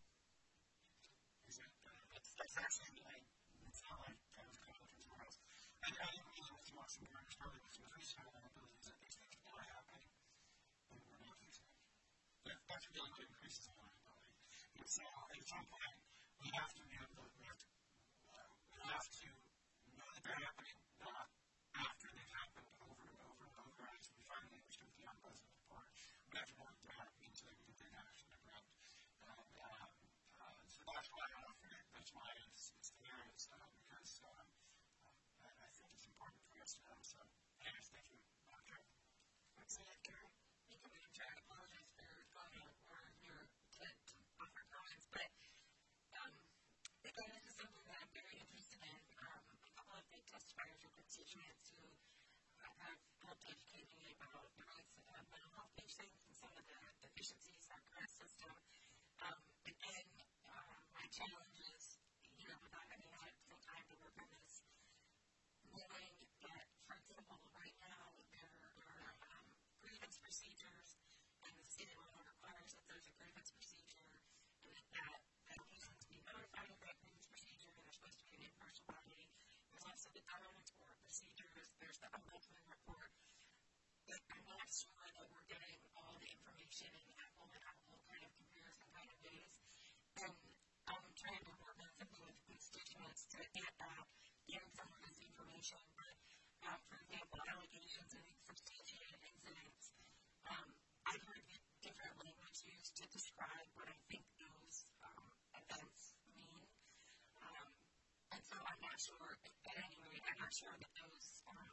Is that, uh, that's, that's actually like, it's not like that was kind of looking somewhere else. I, I didn't mean it was much more, it's probably with some increased vulnerabilities that these things are happening, and we're not using it. That, that's really what increases the vulnerability. And so, at some point, we have to be able to, we have to, uh, we have to know that they're happening, not after they've happened over and over and over as we finally understand the unpleasant part. We have to work that into the good action to ground. And um, uh, so that's why I offer it. That's why it's, it's there. It's, uh, because um, uh, I, I think it's important for us to know. So, anyways, thank you. Okay. What's that, Gary? You can be trying to apologize for your comment or your to, to offer comments, but um, again, this is something that I'm very interested in. Um, a couple of the testifiers or constituents who have helped educate me about the rights of mental health patients and some of the deficiencies in our current system. Um, again, uh, my challenge is, you know, without having had some time to work on this, knowing that, for example, right now there are um, grievance procedures, and the state law requires that there's a grievance procedure, and that, that, that patients be notified of that grievance procedure, and there's supposed to be an impartial body. There's also the governance board procedures, there's the ombudsman report. But I'm not sure that we're getting all the information in apple and apple kind of comparison kind of ways. And I'm trying to work on something with constituents to get that, getting some of this information. But, um, for example, allegations and substantiated incidents, um, I've heard different language used to describe what I think those um, events mean. Um, and so I'm not sure, at any rate, I'm not sure that those, um,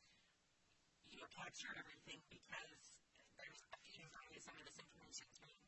you know, capture everything because there's a few different ways some of this information is being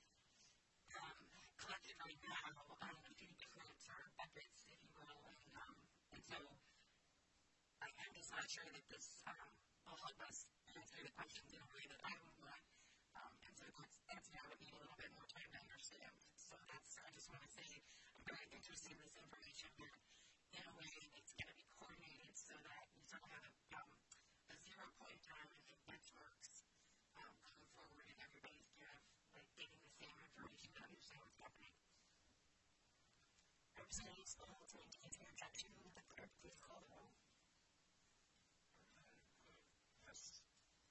um, collected right now on a few different sort of buckets, if you will. And, um, and so I, I'm just not sure that this um, will help us answer the questions in a way that I would want. Um, and so that's, that's why I would need a little bit more time to understand. So that's, I just want to say, I'm very interested in this information, but in a way it's going to be coordinated so that you sort of have a, um, a zero point time and benchmarks um, going forward, and everybody's kind of like getting the same information to understand what's happening. Representative Small, to maintain your objection, will the clerk please call the roll? Yes.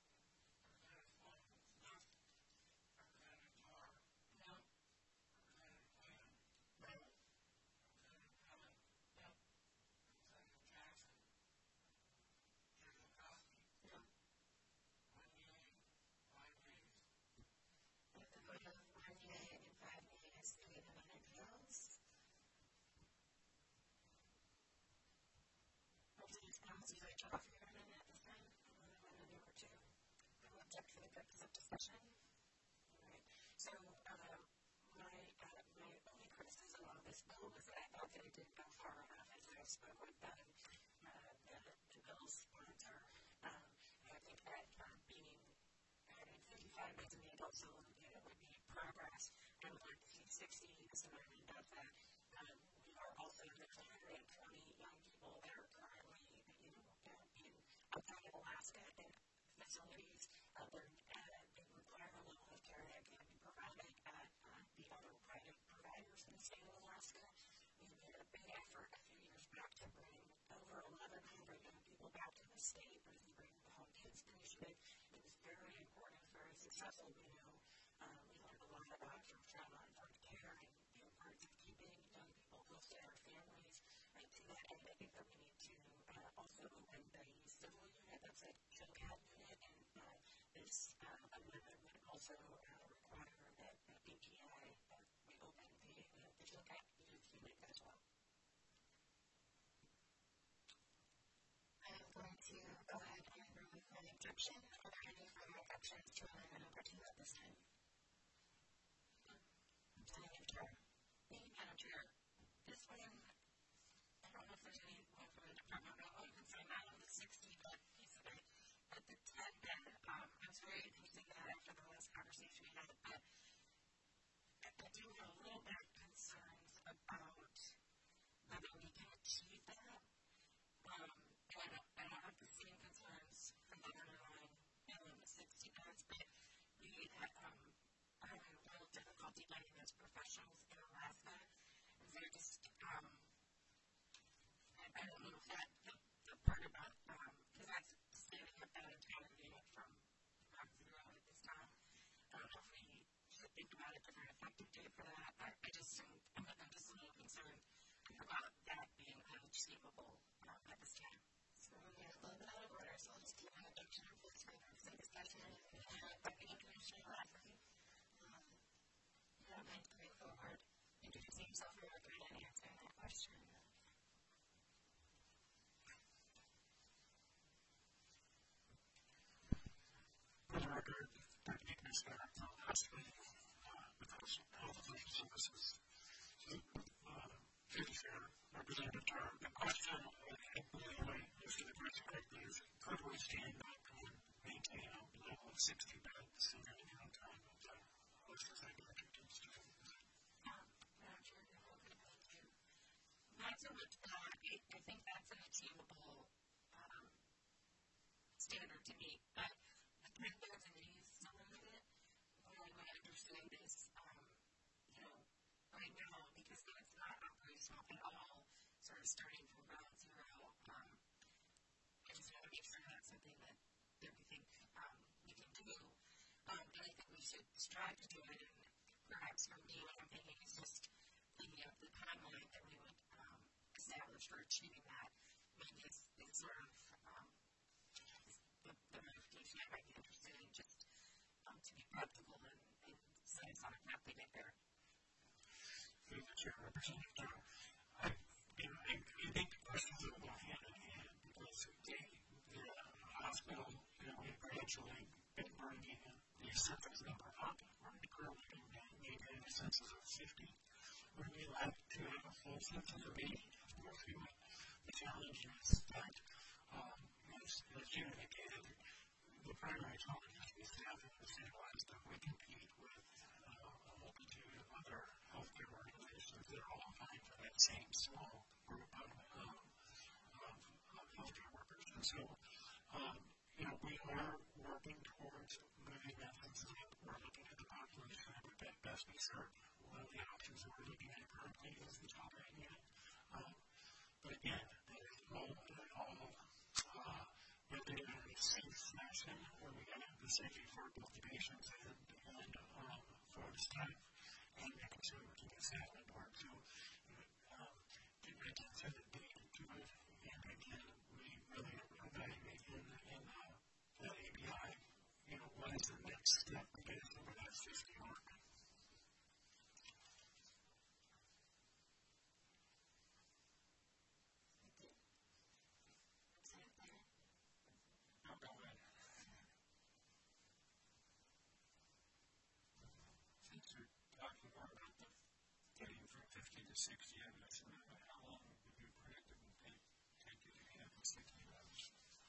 Would you like to offer your amendment at this time? Amendment number two. I will object for the purpose of discussion. All right. So, uh, my, uh, my only criticism of this bill was that I thought that it didn't go far enough as I spoke with them, uh, the, the bill's sponsor. Um, and I think that um, being added fifty-five as an adult civil unit would be progress. I would like to see sixty as an amendment does that. Um, we are also there's one hundred twenty young people that are currently, you know, in outside of Alaska in facilities. Uh, they're, uh, they require a level of care that can be provided at uh, the other private providers in the state of Alaska. We made a big effort a few years back to bring over eleven hundred young people back to the state as we bring the Home Kids Initiative. It was very important, very successful. We know uh, we learned a lot about from trauma-informed care and the importance of keeping young people close to their families. And to that end, I think that we need to uh, also open the civil unit, that's a CHOCAD unit, and uh, this uh, amendment would also uh, require that the B P I uh, reopen the, uh, the CHOCAD unit as well. I am going to go ahead and remove my objection. Are there any further objections to amendment number two at this time? Representative Chair. Thank you, Madam Chair. This one, I don't know if there's anyone from the department, but I'll even say not on the sixty, but piece of it, but the ten, then, um, I was very interested in that after the last conversation we had, but I, I do have a little bit of concerns about whether think about a different effective date for that. I, I just am, I'm, I'm just a little concerned about that being unachievable um, at this time. So we're a little bit out of order, so I'll just keep my addiction and focus my focusing discussion and uh, Deputy Commissioner Lafferty. Um, you don't mind coming forward, introducing yourself for the record and answering that question. For the record, Deputy Commissioner Lafferty, uh, with Health and Social Services. So, uh, to be fair, Representative Tarr, the question, I believe I used the question correctly, is could we stand up and maintain a level of sixty beds in any given time of the host as I go to these students? Um, Madam Chair, thank you. Not so much that. I, I think that's an achievable um, standard to meet, but I think there's a need some of it. The only way I understand this, um, you know, right now, because that's not operational at all, sort of starting from ground zero. Um, I just want to make sure that's something that, that we think um, we can do. Um, and I think we should strive to do it. And perhaps for me, what I'm thinking is just thinking of the timeline that we would um, establish for achieving that. Maybe it's, it's sort of um, the, the ramification I might be interested in, just um, to be practical and, and set us on a path to get there. Through the chair, Representative Tarr, I, you know, I, I think the questions will go hand in hand because the, the uh, hospital, you know, we gradually been bringing the census number up. We're currently doing that, maybe in the census of fifty. When we like to have a full census of eighty, of course we would. The challenge is that, um, as, as Jim indicated, the primary challenge is we have in the state lives that we compete with uh, a multitude of other healthcare organizations that are all vying for that same small group of, um, of, of healthcare workers. And so, um, you know, we are working towards moving that census up. We're looking at the population that would best be served. One of the options that we're looking at currently is the top right unit. Um, but again, that is all, that all uh, whether in a safe fashion where we have the safety for both the patients and, and um, for the staff, and making sure we can get staff on board. So, um, I can't say that they can do it, and again, we really evaluate in, in uh, the A B I, you know, what is the next step to get us over that safety mark. I'll go ahead. Since you're talking more about the getting from fifty to sixty, I'm not sure about how long would you predict it would take, take you to get to sixty beds?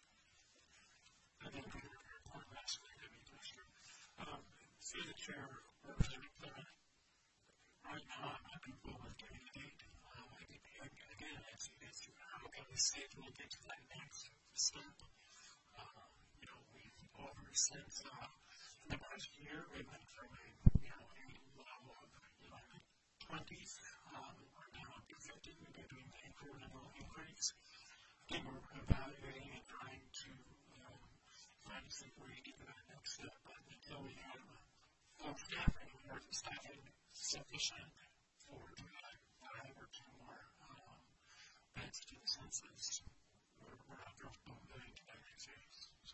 I think we're going to report last week, I mean, last year. Um, through the chair, Representative Clement, right now I'm not comfortable with giving a date. Um, I think, again, it's, it's how can we safely get to that next step? Uh, you know, we've over since uh, in the past year, we went from a, you know, a level of, you know, twenties, um, we're now up to fifty, we've been doing the incremental increase. Again, we're evaluating and trying to um, find some way to get to that next step, but until we have full staffing or staffing sufficient for that five or two more um, beds to the census, we're, we're not comfortable moving to that next phase. So.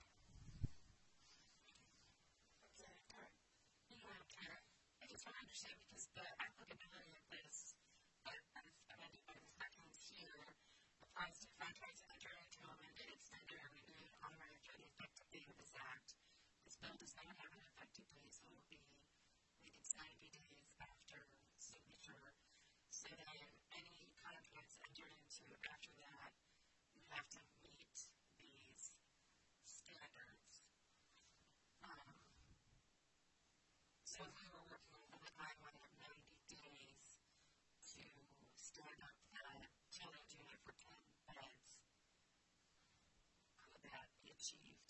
I just want to understand because the applicability of this, as amended by the seconds here, applies to contracts that enter into amended, extended, or renewed on or after the effective date of this act. This bill does not have an effective date, so it will be, I think it's ninety days after signature. So then any contracts entered into after that, you have to meet these standards. Um, so if we were working with a timeline of ninety days to stand up that challenge unit for ten beds, could that be achieved?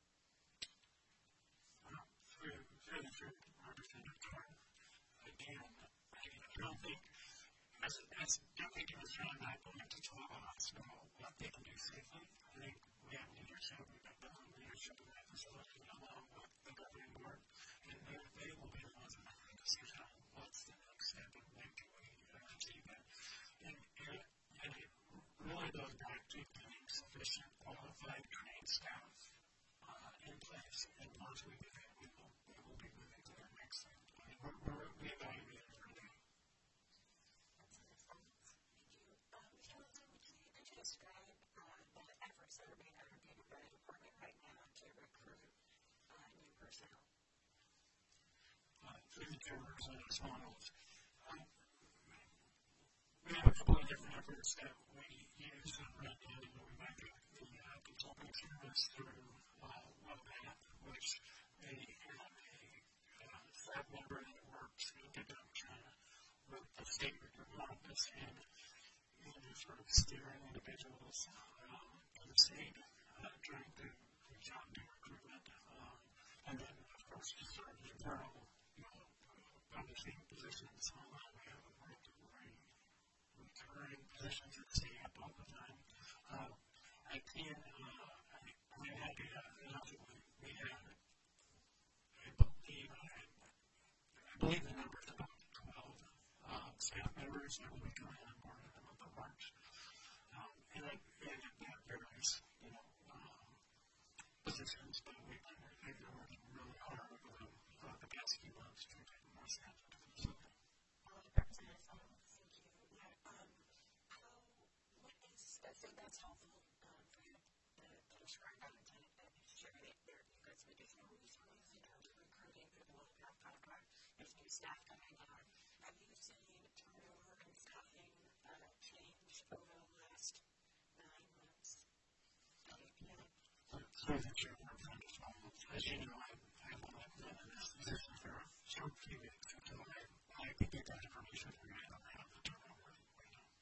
Well, through, through the through Representative Tarr, again, I, I don't think, as, as Deputy Commissioner, I'm not going to tell us what they can do safely. I think we have leadership, we've got the leadership in that facility along with the governing board, and they, they will be the ones that make the decision, what's the next step, and when can we achieve it. And, and, and it really goes back to getting sufficient qualified trained staff uh, in place, and once we do that, we will, we will be moving to our next step. I mean, we're, we're reevaluating every day. That's excellent. Thank you. Um, Jonathan, would you, could you describe uh, the efforts that are being undertaken by the department right now to recruit uh, new personnel? Uh, through the cameras and the funnels. Um, we have a couple of different efforts that we use right now. We might do the uh, consulting service through uh, WellPath, which they have a uh, staff member that works in conjunction with the state recruitment office and, and sort of steering individuals um, to the state uh, trying to reach out and do recruitment. Um, and then, of course, just sort of the internal, you know, publishing positions online. We have a recurring, recurring positions that stay up all the time. Uh, I can, uh, I, I'm happy to announce that we have, I believe, I, I believe the number is about twelve uh, staff members that will be coming on board in the month of March. Um, and, I, and that varies, you know, um, positions, but we've been working really hard over the, uh, the past few months to get more staff into the facility. Uh, Representative Owens, thank you. Yeah, um, how, what is, uh, so that's helpful um, for you to, to describe that and to uh, share that there, you've got some additional resources in terms of recruiting for the WellPath contract. There's new staff coming on. Have you seen turnover and staffing uh, change over the last nine months at A P I? So the chair of the as you know, I, I have only been in this position for a short few weeks until I, I could get that information from you. I don't have the turnover right now.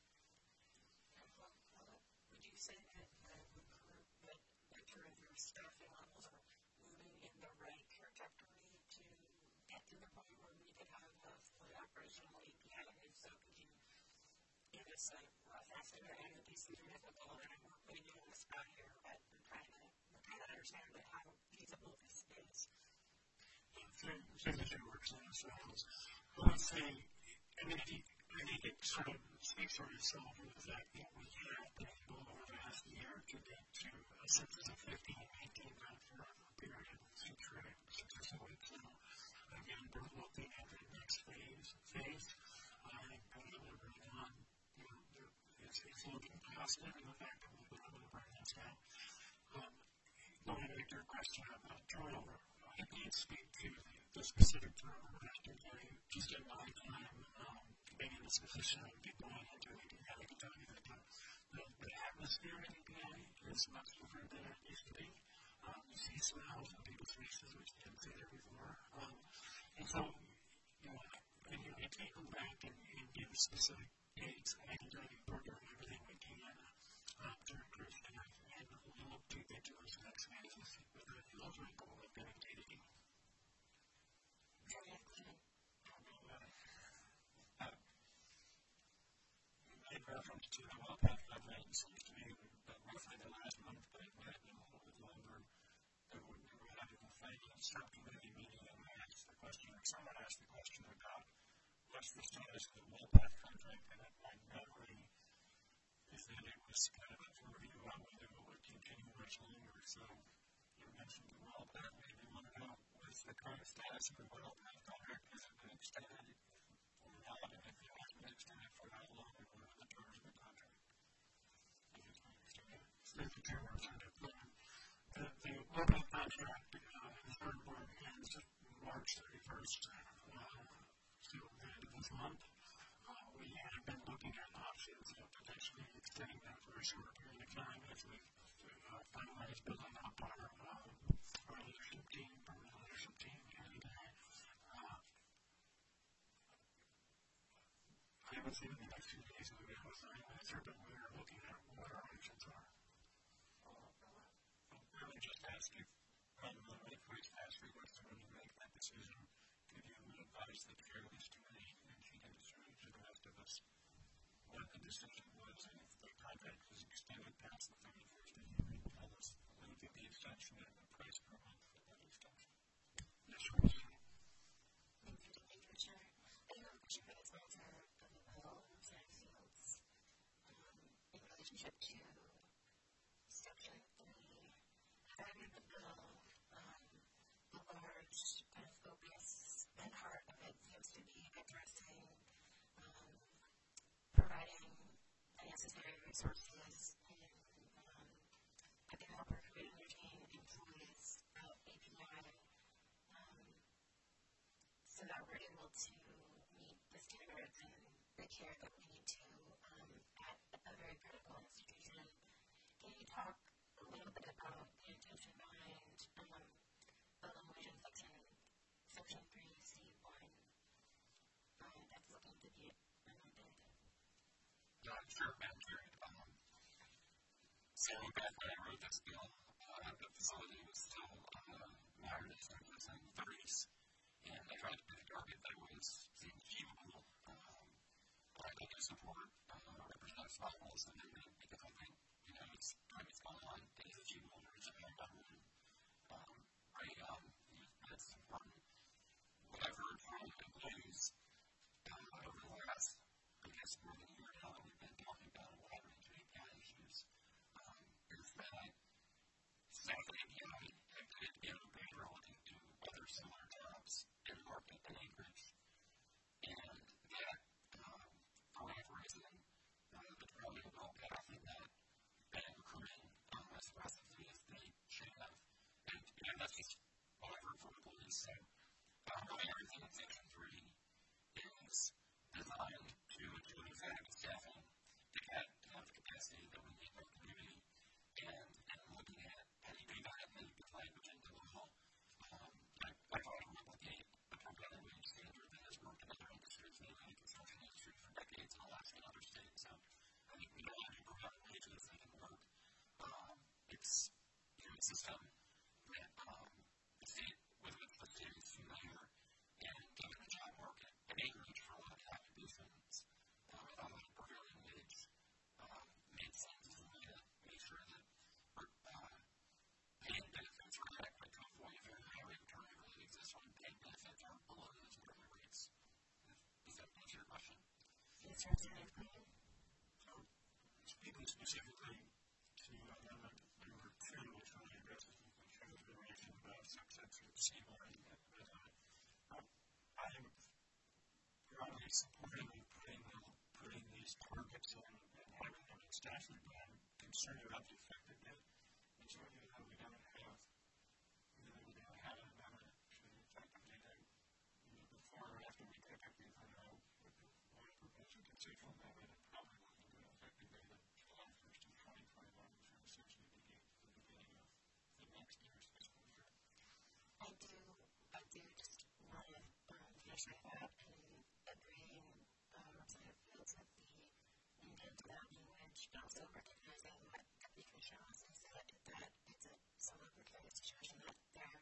Would you say that the recruit, that the sort of your staffing levels are moving in the right trajectory to get to the point where we could have a fully operational A P I? And if so, could you give us a rough estimate? I know these things are difficult, and we're putting you on the spot here, but I'm trying to, I'm trying to understand that how feasible this is. Through the chair works on ourselves. I would say, I mean, I think it sort of speaks for itself in the fact that we have been able over the last year to get to a census of fifteen, eighteen months for a period of six or seven weeks now. Again, we're looking at the next phase. phase. I think we're bringing on, you know, it's, it's looking positive in the fact that we've been able to bring this down. Um, going back to your question about turnover, I can't speak to the specific turnover after just in my time um, being in this position and going into A P I. I can tell you that the, the, the atmosphere in A P I is much different than it used to be. Um, you see smiles on people's faces, which you didn't see there before. Um, and so, you know, I, I can't go back and, and give specific dates. I can tell you we're doing everything we can uh, to recruit tonight, and we'll look to get to those next phases with the ultimate goal of getting K D E. Made reference to the WellPath program. It seems to me that roughly the last month, but it might have been a little bit longer, that we were having a finance subcommittee meeting, and I asked the question, or someone asked the question about what's the status of the WellPath contract, and my memory is that it was kind of a review on whether it would continue much longer. So you mentioned the WellPath, maybe you want to know what's the current status of the WellPath contract? Has it been extended or not? And if it has been extended, for how long, and what are the terms of the contract? I guess my understanding is that the terms are different. The, the WellPath contract, uh, the third one ends March thirty-first, uh, so the end of this month. Uh, we have been looking at options of potentially extending that for a shorter period of time as we uh, finalize building up our, uh, our leadership team, permanent leadership team, and uh, I would say in the next few days we will have a final answer, but we are looking at what our options are. I would just ask you, um, the right place to ask for what's when you make that decision, could you advise the chair of this committee, and she can distribute to the rest of us what the decision was, and if the contract was extended past the thirty-first of June, tell us when did the extension and the price per month for that extension. Yes, sir. Thank you, Chair. relationship to Section three, as I read the bill, um, the large kind of focus and heart of it seems to be addressing um, providing the necessary resources and um, having more recruiting retain employees of A P I um, so that we're able to meet the standards and the care that we need to um, at a very critical institution. Can you talk a little bit about the intention behind um, the language in section, section three C one um, that's looking to be amended? Yeah, sure, Madam Chair. Um, so back when I wrote this bill, uh, the facility was still uh, modernist and was in the thirties, and I tried to pick a target that was seemed achievable. Um, I think I support uh, Representative Smiles and then because I think, you know, it's time it's gone on, it is achievable to reach out to everyone. Um, I, um, that's important. What I've heard from employees uh, over the last, I guess, more than a year now that we've been talking about a wide range of A P I issues, um, is that staff at A P I have tended to be underpaid relative to other similar jobs in the market in Anchorage. And that, um, for whatever reason, uh, the department will go path in that been recruiting um, as aggressively as they should have. And, you know, that's just what I've heard from employees. So, um, really everything in Section three is designed to include adequate staffing to have, to have the capacity that we need in our community. And, and looking at how you do that and the language into the law, um, I, I thought it would replicate a prevailing wage standard that has worked in other industries, mainly the construction industry, for decades in Alaska and other states. So I think we don't have to provide wages that can work. Um, it's, you know, a system that um, the state, whether it's the state is familiar and given the job market in Anchorage for a lot of occupations, um, I thought that a prevailing wage um, made sense as a way to make sure that we're uh, paying benefits are adequate to avoid a very high rate of turnover that exists when paying benefits are below those market rates. Does that answer your question? Yes, Representative Clayton. So, speaking specifically to amendment number two, which really addresses the consideration about subsection C one, uh, I am broadly supportive of putting, the, putting these targets in and having them in statute, but I'm concerned about the effective date. And so, you know, we don't have, you know, we don't have an amendment to the effective date, you know, before or after we typically run out with the one proposal conceptual amendment and probably looking at an effective date of July first of twenty twenty-one, which would essentially be the beginning of the next year's fiscal year. I do, I do just want to um, finish my thought and agreeing uh, Representative Fields with the intent of that language, but also recognizing what Deputy Commissioner Austin said, that it's a somewhat precarious situation that they're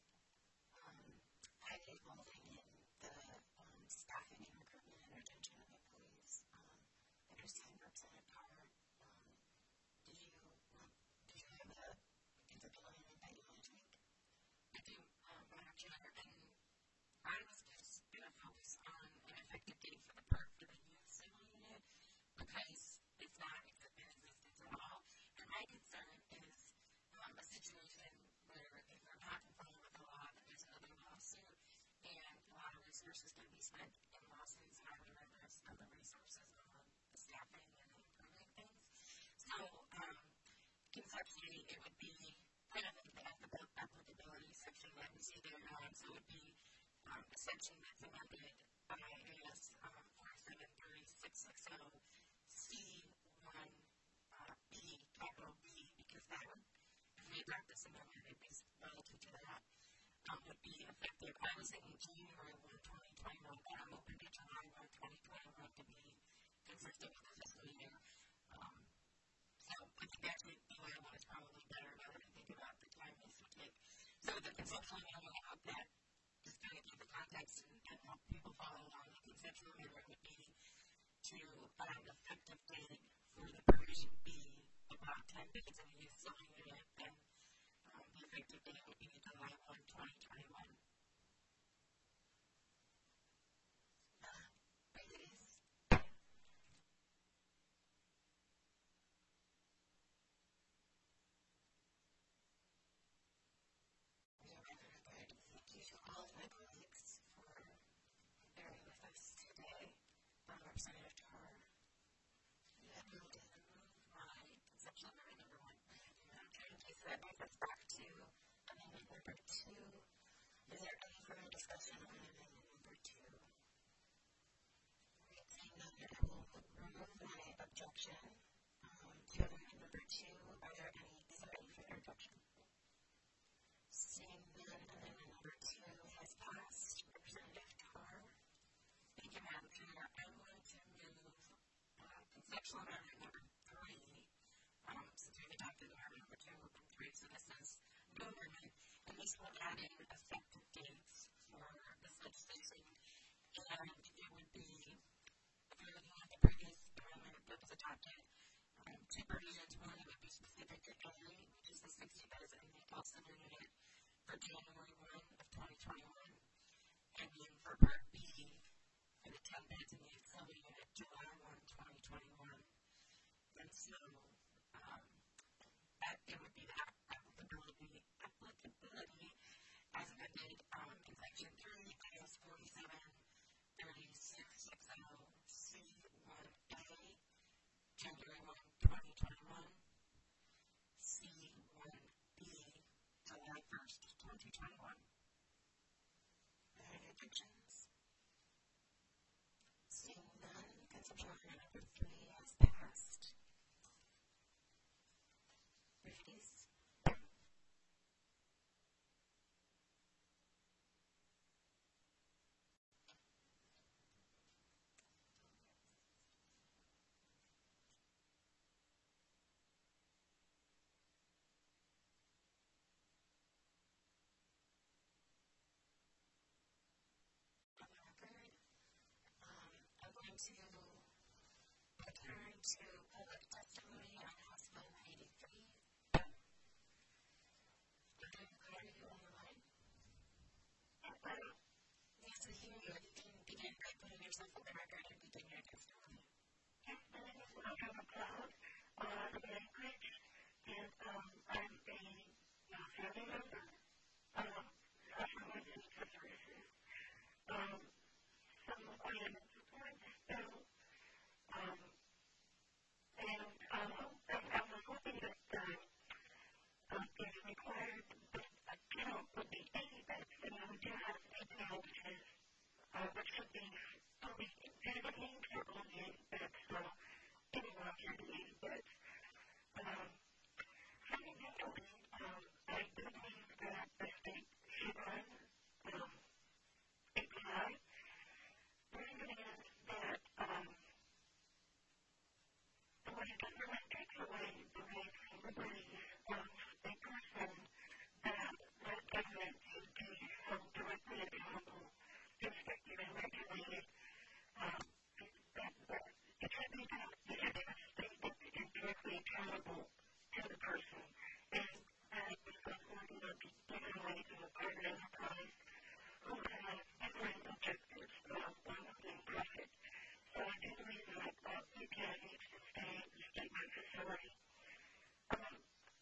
um, highly evolving in the um, staffing and recruitment and retention of employees. Um, I understand Representative Howard. Um, did you want, did you have a conceptual amendment that you wanted to make? I do, um, Madam Chair, and I was just going to focus on an effective date for the PERT for the youth civil unit because it's not in existence at all. And my concern is um, a situation where if we're not complying with the law, then there's another lawsuit, and a lot of resources can be spent in lawsuits, and I would rather spend the resources on the staffing and improving things. So, um, conceptually, it would be kind of like the applicability section that we see there now, and so it would be um, a section that's amended by A S um, forty-seven three six six zero C one uh, B, capital B, because that would, if we adopt this amendment, it is relative to that, um, would be effective. I was thinking January first, twenty twenty-one, but I'm open to July first, twenty twenty-one to be consistent with the fiscal year. Um, So I think actually July one is probably better now that I think about the time this would take. So the conceptual amendment, I hope that just kind of give the context and, and help people follow along. The conceptual amendment would be to find an effective date for the provision B about ten days in the youth civil unit, and um, the effective date would be July first, twenty twenty-one. number two. Is there any further discussion on amendment number two? Right, seeing none, I will remove my objection um, to amendment number two. Are there any, is there any further objection? Seeing none, amendment number two has passed. Representative Carr. Thank you, Madam Chair. I'm going to move uh, conceptual amendment number three. Um, since we've adopted amendment number two and three, so this is no amendment, and this will add in effective dates for this legislation, and it would be, if you're looking at the previous amendment that was adopted, um, two provisions. One, it would be specific to A, which is the sixty beds in the Austin unit for January first of twenty twenty-one, and then for Part B, for the ten beds in the Excel unit, July first, twenty twenty-one. And so, um, that it would be that applicability, applicability as amended um, in Section three, I S forty-seven thirty-six sixty C one A, January first, twenty twenty-one, C one B, July first, twenty twenty-one. Any objections? Seeing none, conceptual amendment number three has passed. Briefcase. Um, I'm going to return to public testimony on House Bill eighty-three. Madam Clerk, are you on the line? Yes, we hear you. You can begin by putting yourself on the record and begin your testimony. Yes, my name is Audra McLeod. Uh, the language is, um, I'm a uh, family member of Special Needs Services. Um, so I am in support of this bill. Um, and um, I, I was hoping that uh, um, if required, the account would be eighty beds, and we do have a bill which is, uh, which should be fully dedicated to only eighty beds, so anyone can be eighty beds. Um, fundamentally, um, I do believe that the state should run um, A P I. The reason is that um, the way government takes away the rights and liberties of a person that that government should be held directly accountable, inspected, and regulated. Um, that, that it should be that it should be the state that is directly accountable to the person, and that is going to be given away to a private enterprise who have different objectives, um, one of being profit. So I do believe that uh, E P I needs to stay a state-run facility. Um,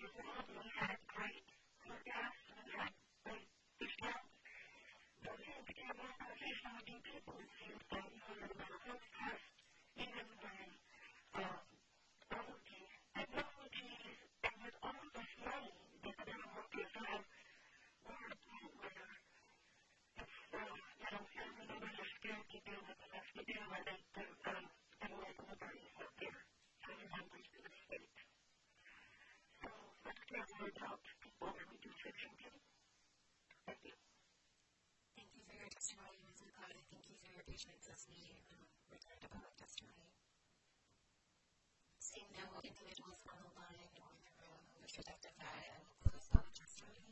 well. We had great forecasts. We had great discounts. But we had to get more conversation with new people. It seems like even the mental health test, even when um, all of these technologies, and with all of this money that the mental health kids have, we're at a point where it's, uh, you know, family members are scared to do what they have to do, and they, they're, um, they want to liberties out there. Trying to to the state. So let's get more about people that we do searching to. Thank you. Thank you for your testimony, Miz McLeod. Thank you for your patience as we um, return to public testimony. Seeing no individuals on the line or in the room who wish to testify, I will close public testimony.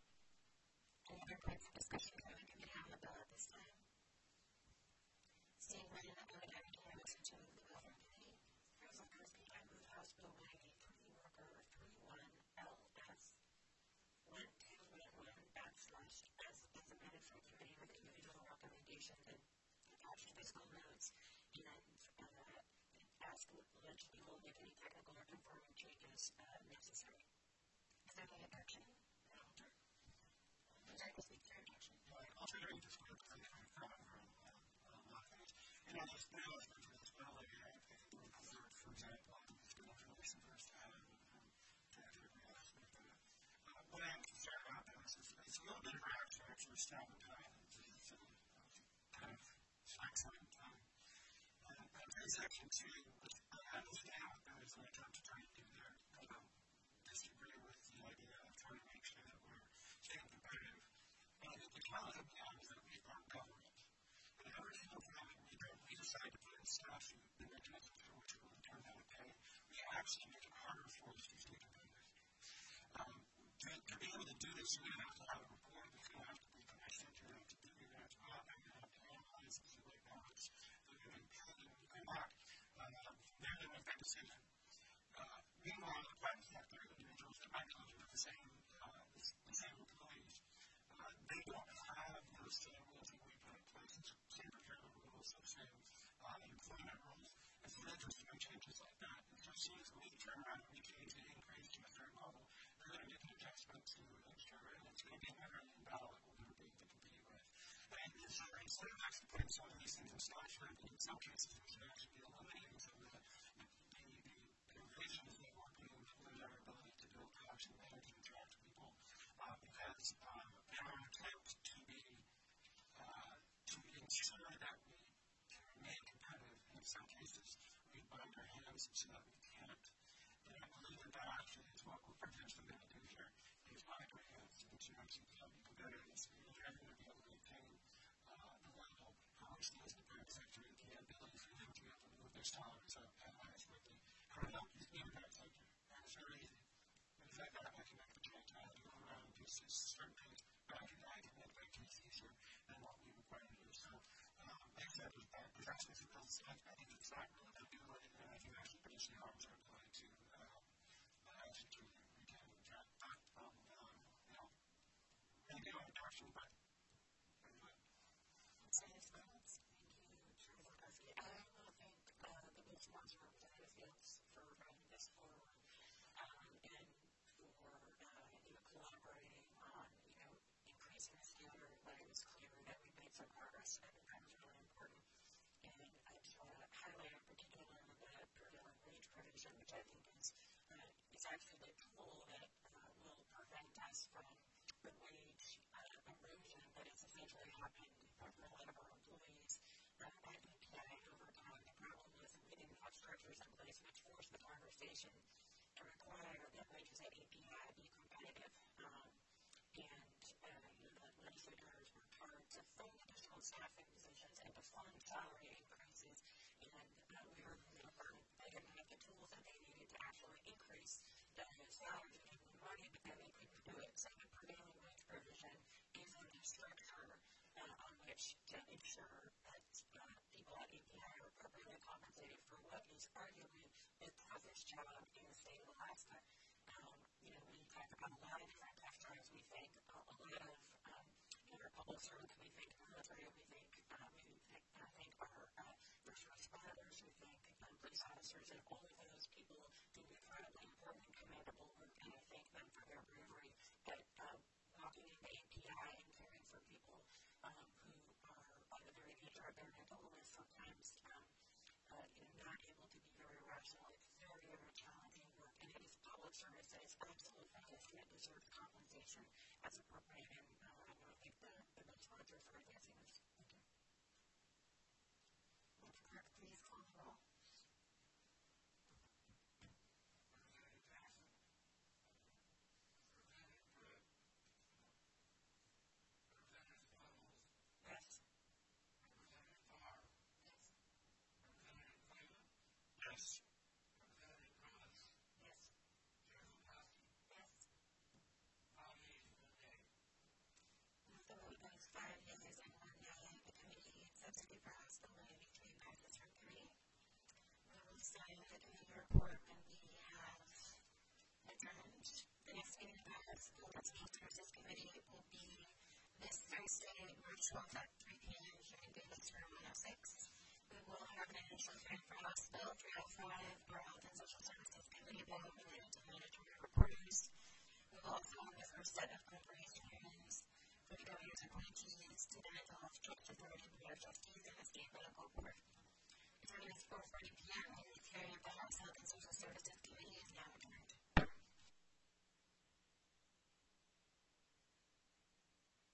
Any other points of discussion that we can have on the bill at this time? Seeing none, I would entertain a motion to move the bill from committee. Council Curtis P. I move House Bill one eighty-three, Worker thirty-one L S one two one one backslash as is amended from committee with individual recommendations and attached fiscal notes, and uh, ask Lynch Legal to make any technical or conforming changes uh, necessary. Is there any objection? No. Would you like to speak to your objection? I'll try to read this one from the front of a lot of things. You know, this bill is going to this bill here, I think it would preserve, for example, this bill information first to have and to everybody else. Uh, what I'm concerned about this is it's a little bit of abstract for a step of time. It's a kind of flex on time. And section two, I understand what that is an attempt to try to do there. I don't disagree with the idea of trying to make sure that we're staying competitive. And the challenge of that is that we are government. And every single time we, we decide to put in statute the mechanism for which we will determine how to pay, we actually make it harder for us to stay competitive. Um, to, to be able to do this, you're going to have to have a report, it's going to have to be commissioned, you're going to have to do, you're going to have to go out there, you're going to have to analyze and see what balance, you're going to pay, and you come back. Uh, they're going to make that decision. Uh, meanwhile, the private sector individuals that might come with the same, uh, the, the same employees, uh, they don't have those same rules that we put in place, same procurement rules, same uh, employment rules, and so they're just going to changes like that. And so as soon as we turn around and we change the increase to a certain level, they're going to make an adjustment to ensure, and it's going to be a never ending battle that we're going to be able to compete with. And so instead of actually putting some of these things in statute, in some cases we should actually be eliminating some of the, the, the, the provisions that we're putting to limit our ability to build jobs and manage and attract people, uh, because uh, in our attempt to be, uh, to ensure that we can remain competitive, in some cases we bind our hands so that we can't. And I believe that that actually is what we're potentially going to do here, is bind our hands and to actually become competitors. We're never going to be able to maintain uh, the level for which those in the private sector and the ability for them to be able to move their salaries up and rise with the current output in the private sector. And it's very easy. In fact, I can make the change. I have to go around and do certain things, but I can, I can make that case easier than what we require to do. So, um, like I said, with that, because actually, if it does, I think it's not really going to do it, and I think actually potentially harms our ability to uh, actually to retain and attract that from, um, you know, maybe on adoption, but anyway. Thank you, Chair Volkowski. I want to thank uh, the Bill sponsor, Representative Fields, for bringing this forward um, and for uh, you know, collaborating on you know increasing the standard when it was clear that we made some progress. I think that was really important. And I just want to highlight in particular the prevailing wage provision, which I think is uh, is actually the tool that uh, will prevent us from the wage uh, erosion that has essentially happened for a lot of our employees uh, at B P I over time. The problem was that we didn't have structures in place which forced the conversation to require that wages at A P I be competitive. Um, and uh, you know, the legislators worked hard to fund additional staffing positions and to fund salary increases. And uh, we were you know, they didn't have the tools that they needed to actually increase the salaries and give them money, but then they couldn't do it. So the prevailing wage provision is a new structure uh, on which to ensure that uh, people at A P I are appropriately compensated for what is arguably the toughest job in the state of Alaska. Um, you know, we talk about a lot of different tough jobs. We think uh, a lot of um, you know, public servants, we think military, we think, uh, we think, I think our uh, first responders, we think um, police officers, and all of those people do incredibly important and commendable work. And I think nature of their mental illness, sometimes um, uh, you know, not able to be very rational. It's very, very challenging work, and it is public service that is absolutely fantastic, and it deserves compensation as appropriate, and uh, I want to thank the, the legislature for advancing this. Thank you. Will the clerk please call the roll? Yes. The vote is five yeas and one nay. The committee substitute for hospital and between passes from three. We will sign the committee report when we have adjourned. The next meeting of the School Education Services Committee will be this Thursday, March twelfth at three p.m. here in Davis Room one oh six. We will have an initial hearing for House Bill three oh five, our Health and Social Services Committee bill related to mandatory reporters. We will also have the first set of confirmation hearings for the governor's appointees to the Mental Health Trust Authority Board of Trustees and the State Medical Board. The time is four forty p.m. and the hearing of the House Health and Social Services